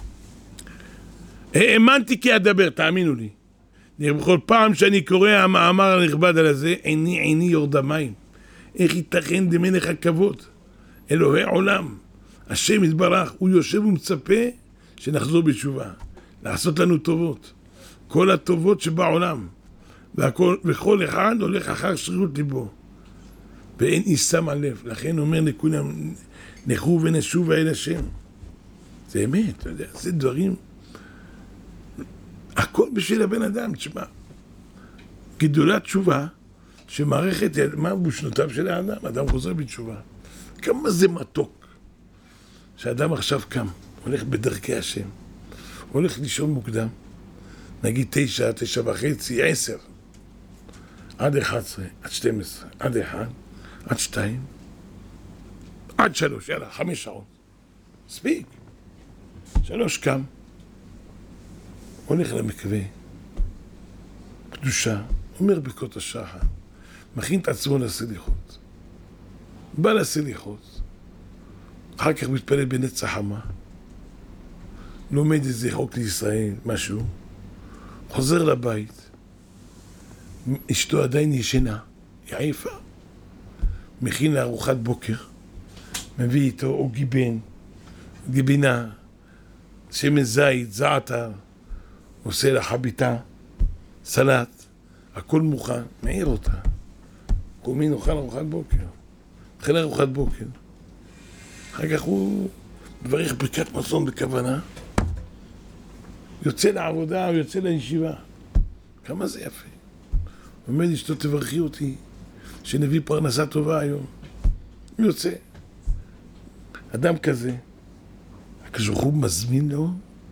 האמנתי כי אדבר, תאמינו לי. בכל פעם שאני קורא המאמר הנכבד על הזה, עיני עיני יורד מים. איך ייתכן דמלך הכבוד? אלוהי עולם, השם יתברך, הוא יושב ומצפה שנחזור בתשובה, לעשות לנו טובות, כל הטובות שבעולם, והכל, וכל אחד הולך אחר שרירות ליבו, ואין איש שם על לב. לכן אומר לכולם, לכו ונשובה אל השם. זה אמת, אתה יודע, זה דברים, הכל בשביל הבן אדם. תשמע, גדולת תשובה שמערכת, מה בשנותיו של האדם? אדם חוזר בתשובה. כמה זה מתוק שאדם עכשיו קם, הולך בדרכי השם, הולך לישון מוקדם, נגיד תשע, תשע וחצי, עשר, עד אחד עשרה, עד שתים עשרה, עד אחד, עד שתיים, עד שלוש, יאללה, חמש שעות. ספיק. שלוש קם, הולך למקווה, קדושה, אומר ברכות השחר, מכין את עצמו לסליחות, בא לסליחות, אחר כך מתפלל בנצח חמה, לומד איזה חוק לישראל, משהו, חוזר לבית, אשתו עדיין ישנה, היא עייפה, מכין לארוחת בוקר, מביא איתו או גיבן, גיבינה, שמן זית, זעתר, עושה לה חביתה, סלט, הכל מוכן, מעיר אותה. קומי נאכל ארוחת בוקר, התחיל ארוחת בוקר. אחר כך הוא מברך ברכת מזון בכוונה, יוצא לעבודה או יוצא לישיבה. כמה זה יפה. הוא אומר לי, שאתה תברכי אותי, שנביא פרנסה טובה היום. הוא יוצא. אדם כזה, כשהוא מזמין לו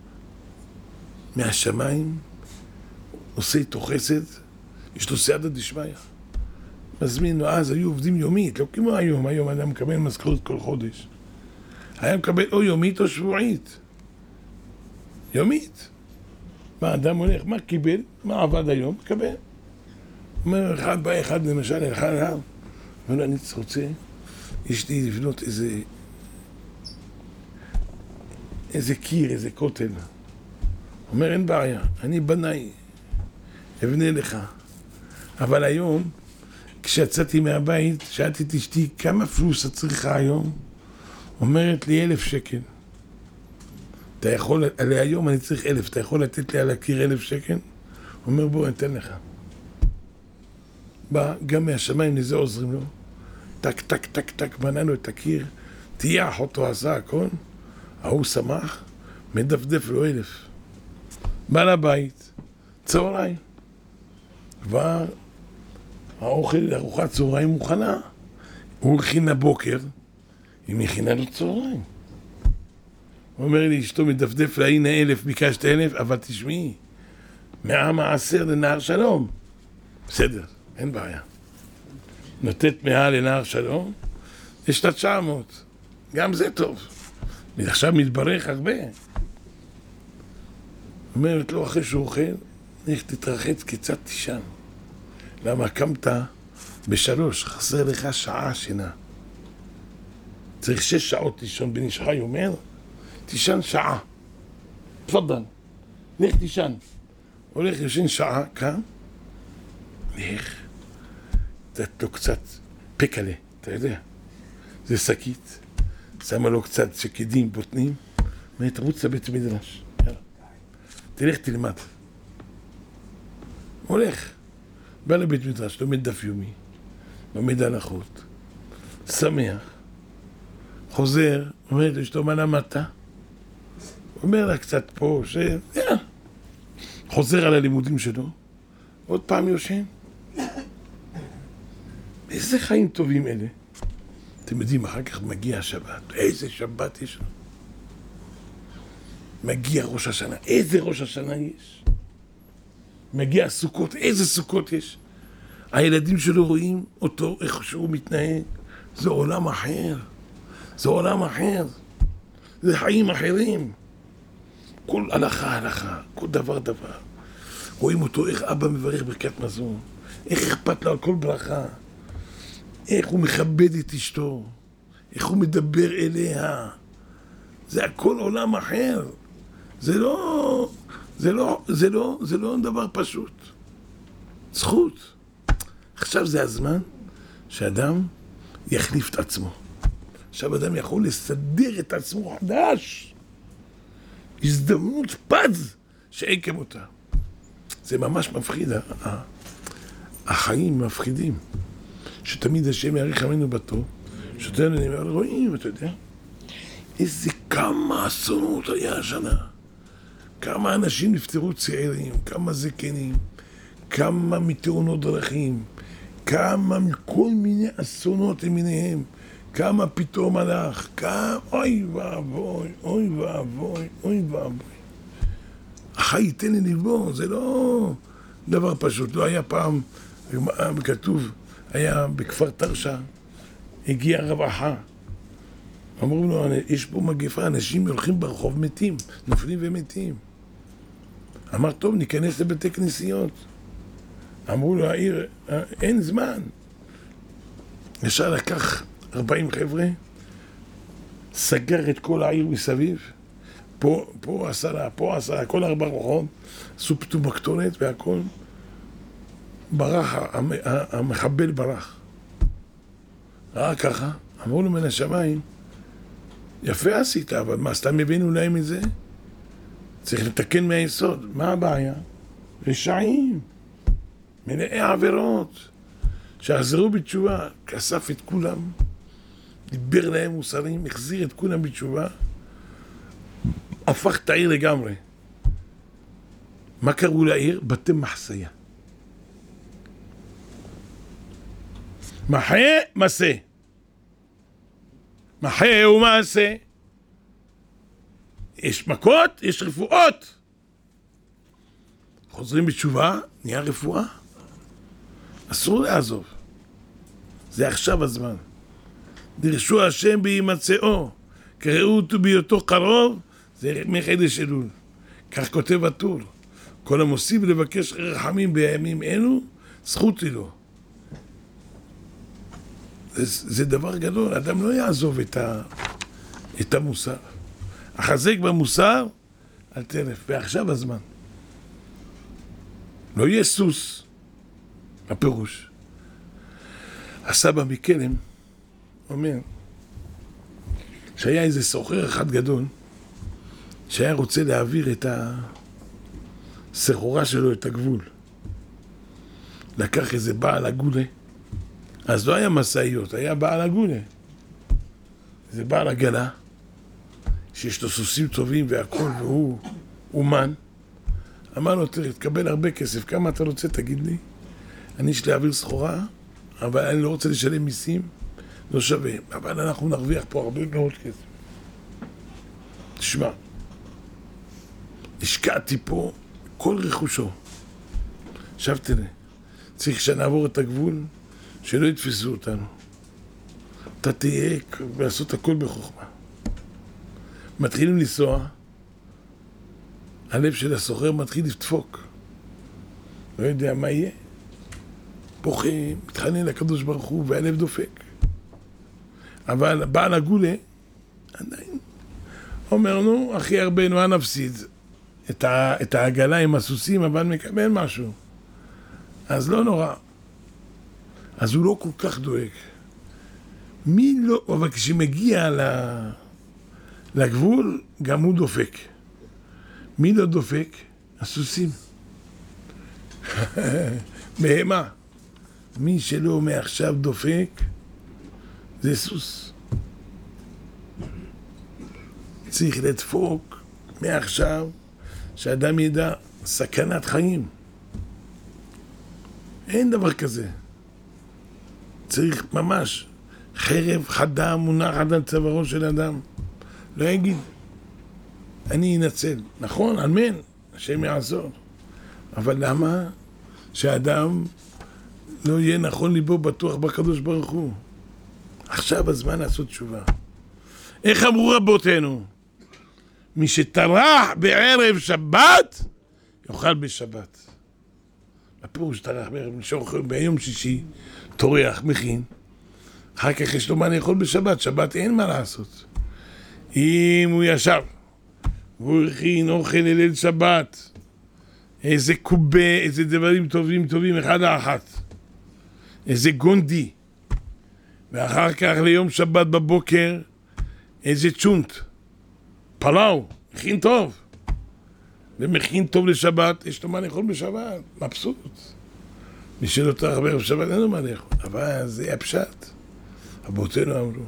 מהשמיים, עושה איתו חסד, יש לו סייעתא דשמיא. מזמין לו, אז היו עובדים יומית, לא כמו היום, היום אדם מקבל משכורת כל חודש. היה מקבל או יומית או שבועית. יומית. מה אדם הולך, מה קיבל, מה עבד היום, מקבל. אומר, אחד בא אחד למשל, אחד אחד, אומר לו, אני רוצה, יש לי לבנות איזה, איזה קיר, איזה כותל. אומר, אין בעיה, אני בנאי, אבנה לך. אבל היום, כשיצאתי מהבית, שאלתי את אשתי, כמה פלוס את צריכה היום? אומרת לי, אלף שקל. אתה יכול, עלי היום אני צריך אלף, אתה יכול לתת לי על הקיר אלף שקל? אומר, בוא, אני אתן לך. בא, גם מהשמיים לזה עוזרים לו. טק, טק, טק, טק, בנה לו את הקיר, תיח אותו, עשה הכל. ההוא שמח, מדפדף לו אלף. בא לבית, צהריים. כבר האוכל, ארוחת צהריים מוכנה. הוא הכין לבוקר, היא מכינה לו צהריים. הוא אומר לי, אשתו מדפדף לה, הנה אלף, ביקשת אלף, אבל תשמעי, מאה מעשר לנהר שלום. בסדר, אין בעיה. נותנת מאה לנהר שלום, יש לה תשע מאות. גם זה טוב. ועכשיו מתברך הרבה. אומרת לו, אחרי שהוא אוכל, איך תתרחץ קצת תישן. למה קמת בשלוש, חסר לך שעה שינה. צריך שש שעות לישון. בן איש חי אומר, תישן שעה. תפדל, לך תישן. הולך ישן שעה, קם, לך, תת לו קצת פקלה, אתה יודע. זה שקית, שמה לו קצת שקדים, בוטנים, ותרוץ לבית מדרש. יאללה. תלך תלמד. הולך, בא לבית מדרש, לומד דף יומי, לומד הלכות, שמח, חוזר, אומר לאשתו, מה למדת? אומר לה קצת פה, ש... חוזר על הלימודים שלו, עוד פעם יושן. איזה חיים טובים אלה. אתם יודעים, אחר כך מגיע השבת, איזה שבת יש לו. מגיע ראש השנה, איזה ראש השנה יש. מגיע סוכות, איזה סוכות יש. הילדים שלו רואים אותו, איך שהוא מתנהג. זה עולם אחר. זה עולם אחר. זה חיים אחרים. כל הלכה, הלכה, כל דבר, דבר. רואים אותו, איך אבא מברך ברכת מזון. איך אכפת לו על כל ברכה. איך הוא מכבד את אשתו. איך הוא מדבר אליה. זה הכל עולם אחר. זה לא, זה לא, זה לא, זה לא דבר פשוט. זכות. עכשיו זה הזמן שאדם יחליף את עצמו. עכשיו אדם יכול לסדר את עצמו חדש. הזדמנות פז שאין כמותה. זה ממש מפחיד. החיים מפחידים. שתמיד השם יאריך ימינו בטוב. שתמיד אני אומר, רואים, אתה יודע, איזה כמה אסונות היה השנה. כמה אנשים נפטרו צעירים, כמה זקנים, כמה מתאונות דרכים, כמה מכל מיני אסונות למיניהם, כמה פתאום הלך, כמה, אוי ואבוי, אוי ואבוי, אוי ואבוי. החי ייתן לי לבוא, זה לא דבר פשוט. לא היה פעם, כתוב, היה בכפר תרשה, הגיע רווחה. אמרו לו, יש פה מגפה, אנשים הולכים ברחוב מתים, נופלים ומתים. אמר, טוב, ניכנס לבתי כנסיות. אמרו לו, העיר, אין זמן. ישר לקח ארבעים חבר'ה, סגר את כל העיר מסביב, פה, פה עשרה, פה עשרה, כל ארבע רוחות, עשו פתאום מקטורת והכל. ברח, המחבל ברח. ראה ככה, אמרו לו מן השמיים, יפה עשית, אבל מה, סתם הבינו להם את זה? צריך לתקן מהיסוד. מה הבעיה? רשעים, מלאי עבירות, שעזרו בתשובה, כסף את כולם, דיבר להם מוסרים, החזיר את כולם בתשובה, הפך את העיר לגמרי. מה קראו לעיר? בתי מחסיה. מחה מסה. מחה ומעשה. יש מכות, יש רפואות. חוזרים בתשובה, נהיה רפואה. אסור לעזוב. זה עכשיו הזמן. דרשו השם בהימצאו, קראו אותו בהיותו קרוב, זה מחדש אלול. כך כותב הטור. כל המוסיף לבקש רחמים בימים אלו, זכות לי לו. זה, זה דבר גדול, אדם לא יעזוב את, ה, את המוסר. החזק במוסר, אל תלף, ועכשיו הזמן. לא יהיה סוס, הפירוש. הסבא מקלם אומר שהיה איזה סוחר אחד גדול שהיה רוצה להעביר את הסחורה שלו את הגבול. לקח איזה בעל הגולה, אז לא היה מסעיות, היה בעל הגולה. זה בעל הגלה, שיש לו סוסים טובים והכל, והוא אומן. אמר לו, תראה, תקבל הרבה כסף, כמה אתה רוצה, תגיד לי. אני יש להעביר סחורה, אבל אני לא רוצה לשלם מיסים, לא שווה. אבל אנחנו נרוויח פה הרבה מאוד כסף. תשמע, השקעתי פה כל רכושו. עכשיו תראה, צריך שנעבור את הגבול, שלא יתפסו אותנו. אתה תהיה לעשות הכל בחוכמה. מתחילים לנסוע, הלב של הסוחר מתחיל לדפוק. לא יודע מה יהיה. בוכה, מתחנן לקדוש ברוך הוא, והלב דופק. אבל בעל הגולה, עדיין, אומר, נו, הכי הרבה נועה נפסיד את, ה, את העגלה עם הסוסים, אבל מקבל משהו. אז לא נורא. אז הוא לא כל כך דואג. מי לא, אבל כשמגיע לגבול, גם הוא דופק. מי לא דופק? הסוסים. בהמה. מי שלא מעכשיו דופק, זה סוס. צריך לדפוק מעכשיו, שאדם ידע סכנת חיים. אין דבר כזה. צריך ממש חרב חדה מונחת על צווארו של אדם. לא יגיד, אני אנצל. נכון, אמן, השם יעזור. אבל למה שהאדם לא יהיה נכון ליבו בטוח בקדוש ברוך הוא? עכשיו הזמן לעשות תשובה. איך אמרו רבותינו? מי שטרח בערב שבת, יאכל בשבת. הפירוש טרח בערב, ביום שישי, טורח, מכין. אחר כך יש לו מה לאכול בשבת, שבת אין מה לעשות. אם הוא ישב, והוא הכין אוכל לליל שבת, איזה קובה, איזה דברים טובים טובים, אחד האחת. איזה גונדי. ואחר כך ליום שבת בבוקר, איזה צ'ונט. פלאו, מכין טוב. ומכין טוב לשבת, יש לו מה לאכול בשבת, מבסוט. מי שלא טרח בערב שבת, אין לו מה לאכול. אבל זה הפשט. רבותינו אמרו.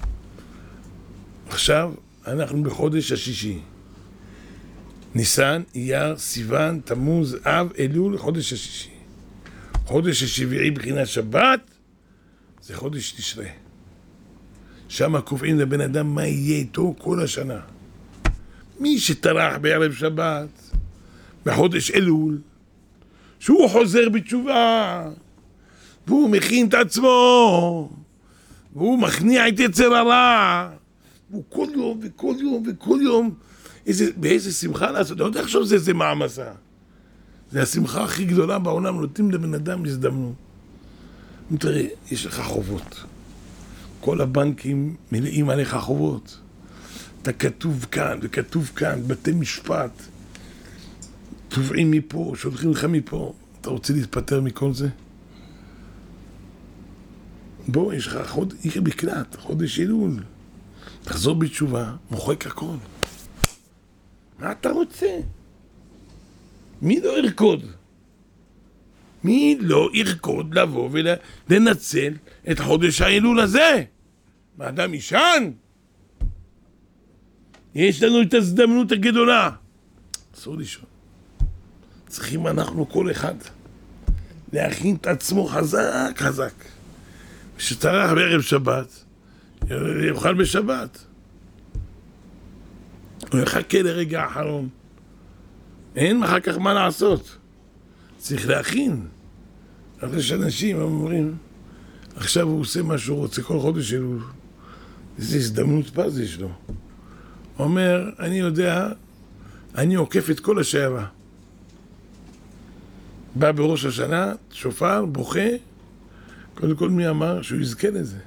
עכשיו אנחנו בחודש השישי. ניסן, אייר, סיוון, תמוז, אב, אלול, חודש השישי. חודש השביעי בחינת שבת, זה חודש תשרי. שם קובעים לבן אדם מה יהיה איתו כל השנה. מי שטרח בערב שבת, בחודש אלול, שהוא חוזר בתשובה, והוא מכין את עצמו, והוא מכניע את יצר הרע, והוא כל יום וכל יום וכל יום, איזה, באיזה שמחה לעשות, לא יודע לחשוב זה איזה מעמסה. זה השמחה הכי גדולה בעולם, נותנים לבן אדם הזדמנות. תראה, יש לך חובות. כל הבנקים מלאים עליך חובות. אתה כתוב כאן וכתוב כאן, בתי משפט, תובעים מפה, שולחים לך מפה. אתה רוצה להתפטר מכל זה? בוא, יש לך חודש, יש מקלט, חודש אלול. תחזור בתשובה, מוחק הכל. מה אתה רוצה? מי לא ירקוד? מי לא ירקוד לבוא ולנצל את חודש האלול הזה? מה, אדם ישן? יש לנו את ההזדמנות הגדולה. אסור לישון. צריכים אנחנו כל אחד להכין את עצמו חזק חזק. כשטרח בערב שבת, יאכל בשבת. הוא יחכה לרגע האחרון. אין אחר כך מה לעשות. צריך להכין. אבל יש אנשים אומרים, עכשיו הוא עושה מה שהוא רוצה, כל חודש שלו. איזו הזדמנות פז יש לו. הוא אומר, אני יודע, אני עוקף את כל השיירה. בא בראש השנה, שופר, בוכה, קודם כל מי אמר שהוא יזכה לזה?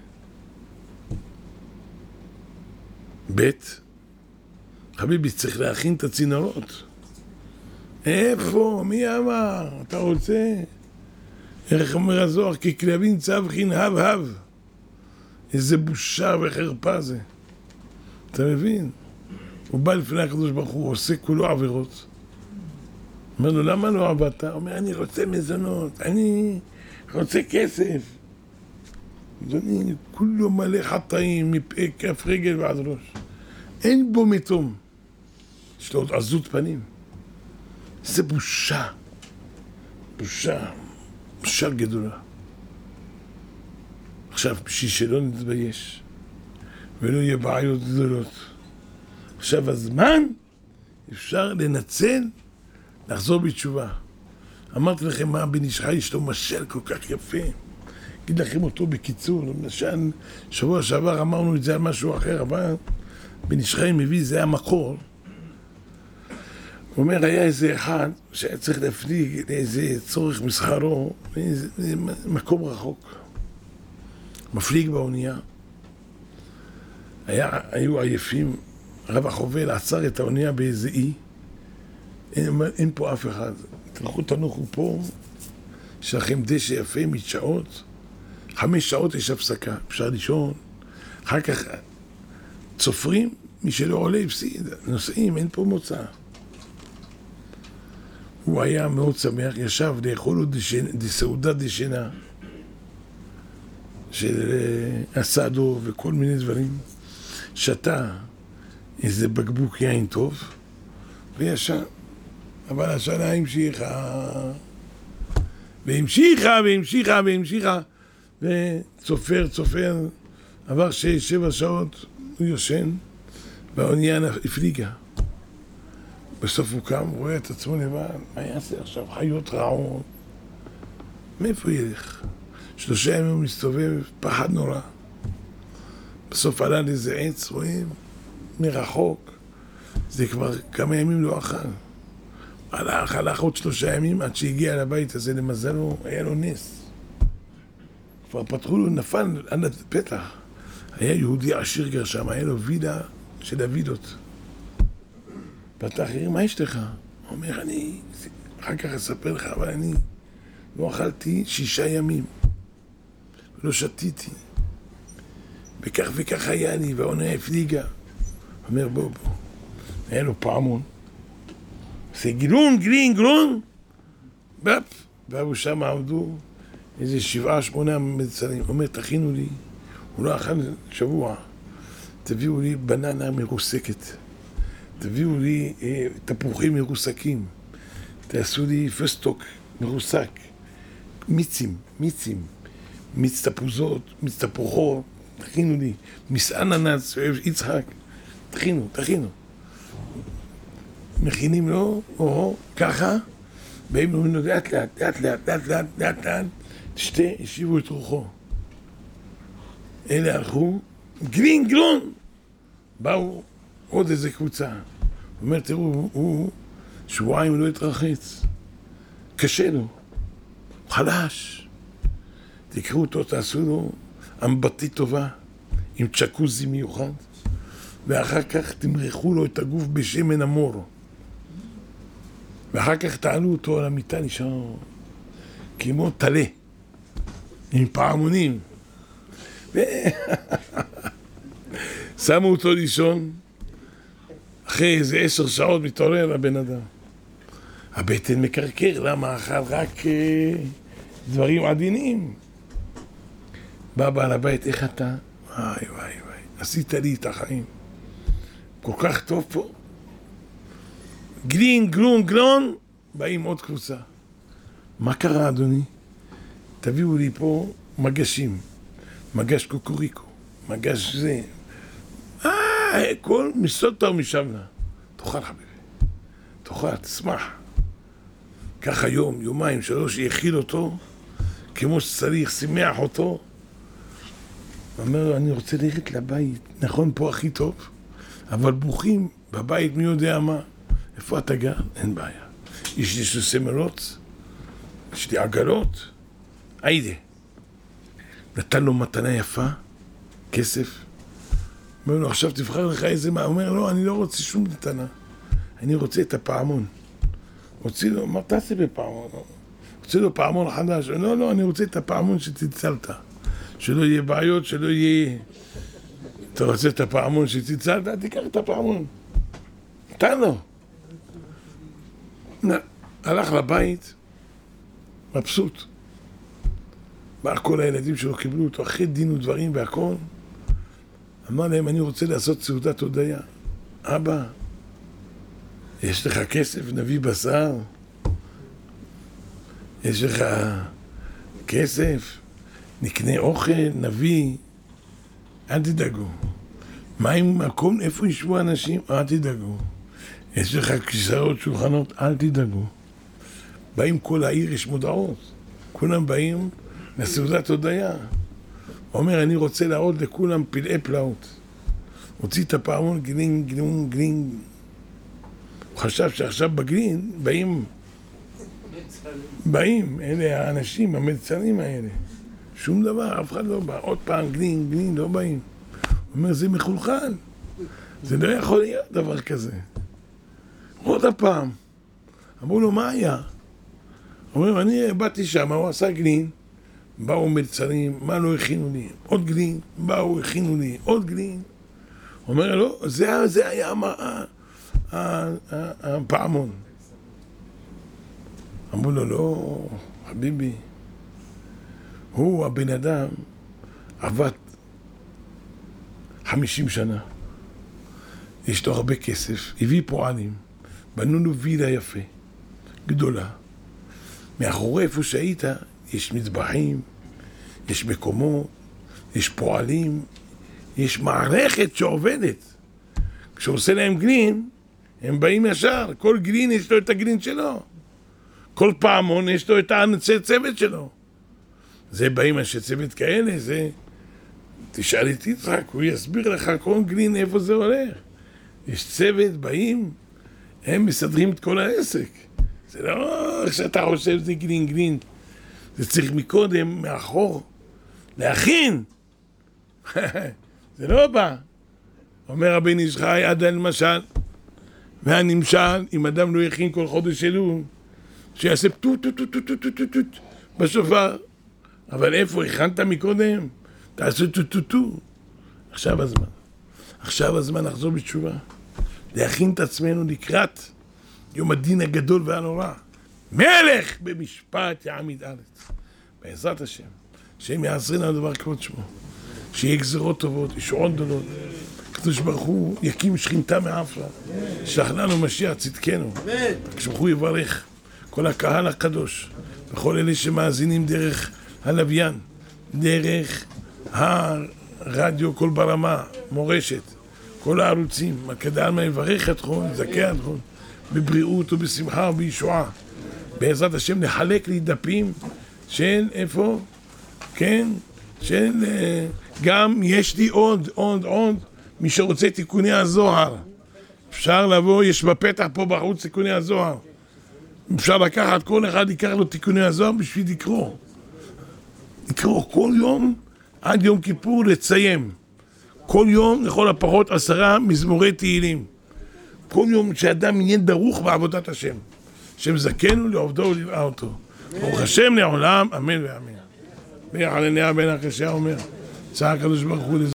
בית, חביבי, צריך להכין את הצינורות. איפה? מי אמר? אתה רוצה? איך אומר הזוהר? כי כלבים צווחין הב הב. איזה בושה וחרפה זה. אתה מבין? הוא בא לפני הקדוש ברוך הוא, עושה כולו עבירות. אומר לו, למה לא עבדת? הוא אומר, אני רוצה מזונות, אני רוצה כסף. אדוני, כולו מלא חטאים, מפה, כף רגל ועד ראש. אין בו מתום. יש לו עוד עזות פנים. זה בושה. בושה. בושה גדולה. עכשיו, בשביל שלא נתבייש, ולא יהיה בעיות גדולות. עכשיו הזמן, אפשר לנצל, לחזור בתשובה. אמרתי לכם מה בן איש חי, יש לו משל כל כך יפה. אגיד לכם אותו בקיצור, למשל, שבוע שעבר אמרנו את זה על משהו אחר, אבל בן איש חי מביא, זה המקור. הוא אומר, היה איזה אחד שהיה צריך להפליג לאיזה צורך מסחרו, באיזה מקום רחוק. מפליג באונייה. היה, היו עייפים, רב החובל עצר את האונייה באיזה אי, אין, אין פה אף אחד. תלכו תנוחו פה, יש לכם דשא יפה, משעות, חמש שעות יש הפסקה, אפשר לישון, אחר כך צופרים, מי שלא עולה הפסיד, נוסעים, אין פה מוצא. הוא היה מאוד שמח, ישב לאכול עוד סעודה דשנה של אסדו וכל מיני דברים, שתה איזה בקבוק יין טוב וישב, אבל השנה המשיכה והמשיכה והמשיכה והמשיכה וצופר צופר, עבר שש שבע שעות הוא יושן והאונייה הפליגה. בסוף הוא קם, רואה את עצמו לבד, מה יעשה עכשיו? חיות רעות, מאיפה ילך? שלושה ימים הוא מסתובב, פחד נורא. בסוף עלה לאיזה עץ, רואים, מרחוק, זה כבר כמה ימים לא אכל. הלך, הלך עוד שלושה ימים עד שהגיע לבית הזה, למזלו, היה לו נס. כבר פתחו לו, נפל עד הפתח. היה יהודי עשיר גר שם, היה לו וילה של הווילות. פתח, מה יש לך? הוא אומר, אני, אחר כך אספר לך, אבל אני לא אכלתי שישה ימים. ולא שתיתי. וכך וכך היה לי, והעונה הפליגה. הוא אומר, בוא, בוא. היה לו פעמון. עושה גילון, גילין, גילון. בפ. והוא שם עמדו איזה שבעה, שמונה מצרים. הוא אומר, תכינו לי. הוא לא אכל שבוע. תביאו לי בננה מרוסקת. תביאו לי אה, תפוחים מרוסקים. תעשו לי פסטוק מרוסק. מיצים, מיצים. מיץ תפוזות, מיץ תפוחו. תכינו לי. מיץ אננס, אוהב יצחק. תכינו, תכינו. מכינים לו, או ככה, באים לו לאט לאט, לאט לאט, לאט לאט, לאט לאט, תשתה, השיבו את רוחו. אלה הלכו, גלין, גלון! באו עוד איזה קבוצה. הוא אומר, תראו, הוא שבועיים לא התרחץ. קשה לו. הוא חלש. תקראו אותו, תעשו לו אמבטית טובה, עם צ'קוזי מיוחד, ואחר כך תמרחו לו את הגוף בשמן אמור. ואחר כך תעלו אותו על המיטה, נשאר כמו תלה, עם פעמונים. ו... שמו אותו לישון, אחרי איזה עשר שעות מתעורר הבן אדם. הבטן מקרקר, למה אכל רק uh, דברים עדינים. בא בעל הבית, איך אתה? וואי וואי וואי, עשית לי את החיים. כל כך טוב פה. גלין, גלון, גלון, באים עוד קבוצה. מה קרה, אדוני? תביאו לי פה מגשים. מגש קוקוריקו, מגש זה. אה, כל מסוד טוב משמנה. תאכל חביבי. תאכל, תשמח. ככה יום, יומיים, שלוש, יאכיל אותו, כמו שצריך, שימח אותו. אומר, אני רוצה ללכת לבית. נכון, פה הכי טוב, אבל ברוכים בבית מי יודע מה. איפה אתה גר? אין בעיה. יש לי סוסי מרוץ, יש לי עגלות. היידה. נתן לו מתנה יפה, כסף. אומר לו, עכשיו תבחר לך איזה מה. אומר, לא, אני לא רוצה שום מתנה. אני רוצה את הפעמון. רוצה לו, מה תעשה בפעמון? רוצה לו פעמון חדש. לא, לא, אני רוצה את הפעמון שתצלת. שלא יהיה בעיות, שלא יהיה... אתה רוצה את הפעמון שתצלת? תיקח את הפעמון. נתן לו. הלך לבית, מבסוט. בא כל הילדים שלו קיבלו אותו, אחרי דין ודברים והכל. אמר להם, אני רוצה לעשות סעודת הודיה. אבא, יש לך כסף, נביא בשר? יש לך כסף? נקנה אוכל, נביא? אל תדאגו. מה עם מקום, איפה ישבו אנשים? אל תדאגו. יש לך כיסאות, שולחנות? אל תדאגו. באים כל העיר, יש מודעות. כולם באים לסעודת הודיה. הוא אומר, אני רוצה להראות לכולם פלאי פלאות. הוציא את הפעמון, גלין, גלין, גלין. הוא חשב שעכשיו בגלין באים, באים, אלה האנשים, המצרים האלה. שום דבר, אף אחד לא בא. עוד פעם, גלין, גלין, לא באים. הוא אומר, זה מחולחל. זה לא יכול להיות דבר כזה. עוד הפעם. אמרו לו, מה היה? הוא אומר, אני באתי שם, הוא עשה גלין. באו מלצרים, מה לא הכינו לי? עוד גלין, באו, הכינו לי, עוד גלין. הוא אומר, לא, זה, זה היה הפעמון. אמרו לו, לא, חביבי, הוא הבן אדם עבד חמישים שנה, יש לו הרבה כסף, הביא פועלים, בנו לו וילה יפה, גדולה. מאחורי איפה שהיית, יש מטבחים, יש מקומות, יש פועלים, יש מערכת שעובדת. כשעושה להם גלין, הם באים ישר, כל גלין יש לו את הגלין שלו. כל פעמון יש לו את האנשי צוות שלו. זה באים אנשי צוות כאלה, זה... תשאל את יצחק, הוא יסביר לך כל גלין איפה זה הולך. יש צוות, באים, הם מסדרים את כל העסק. זה לא איך שאתה חושב זה גלין גלין. זה צריך מקודם, מאחור, להכין. זה לא בא. אומר רבי איש חי, עד למשל, והנמשל, אם אדם לא יכין כל חודש אלול, שיעשה טוט טוט טוט טוט טוט טוט בשופר. אבל איפה, הכנת מקודם? תעשו טוט טוט טוט. עכשיו הזמן. עכשיו הזמן לחזור בתשובה. להכין את עצמנו לקראת יום הדין הגדול והנורא. מלך במשפט יעמיד ארץ. בעזרת השם. שהם יעזרנו על דבר כבוד שמו. שיהיה גזירות טובות, ישועות גדולות. הקדוש ברוך הוא יקים שכינתה מעפרה. שלח לנו משיח צדקנו. הקדוש ברוך הוא יברך כל הקהל הקדוש וכל אלה שמאזינים דרך הלוויין, דרך הרדיו כל ברמה, מורשת, כל הערוצים. הקדמה יברך אתכם, יזכה אתכם בבריאות ובשמחה ובישועה. בעזרת השם נחלק לי דפים של איפה? כן? של גם יש לי עוד, עוד, עוד מי שרוצה תיקוני הזוהר. אפשר לבוא, יש בפתח פה בחוץ תיקוני הזוהר. אפשר לקחת, כל אחד ייקח לו תיקוני הזוהר בשביל לקרוא. לקרוא כל יום עד יום כיפור לציין. כל יום לכל הפחות עשרה מזמורי תהילים. כל יום שאדם יהיה דרוך בעבודת השם. השם זכנו לעובדו ולראה אותו. ברוך השם לעולם, אמן ואמן. ויחלניה בן הקשה אומר, צעק הקדוש ברוך הוא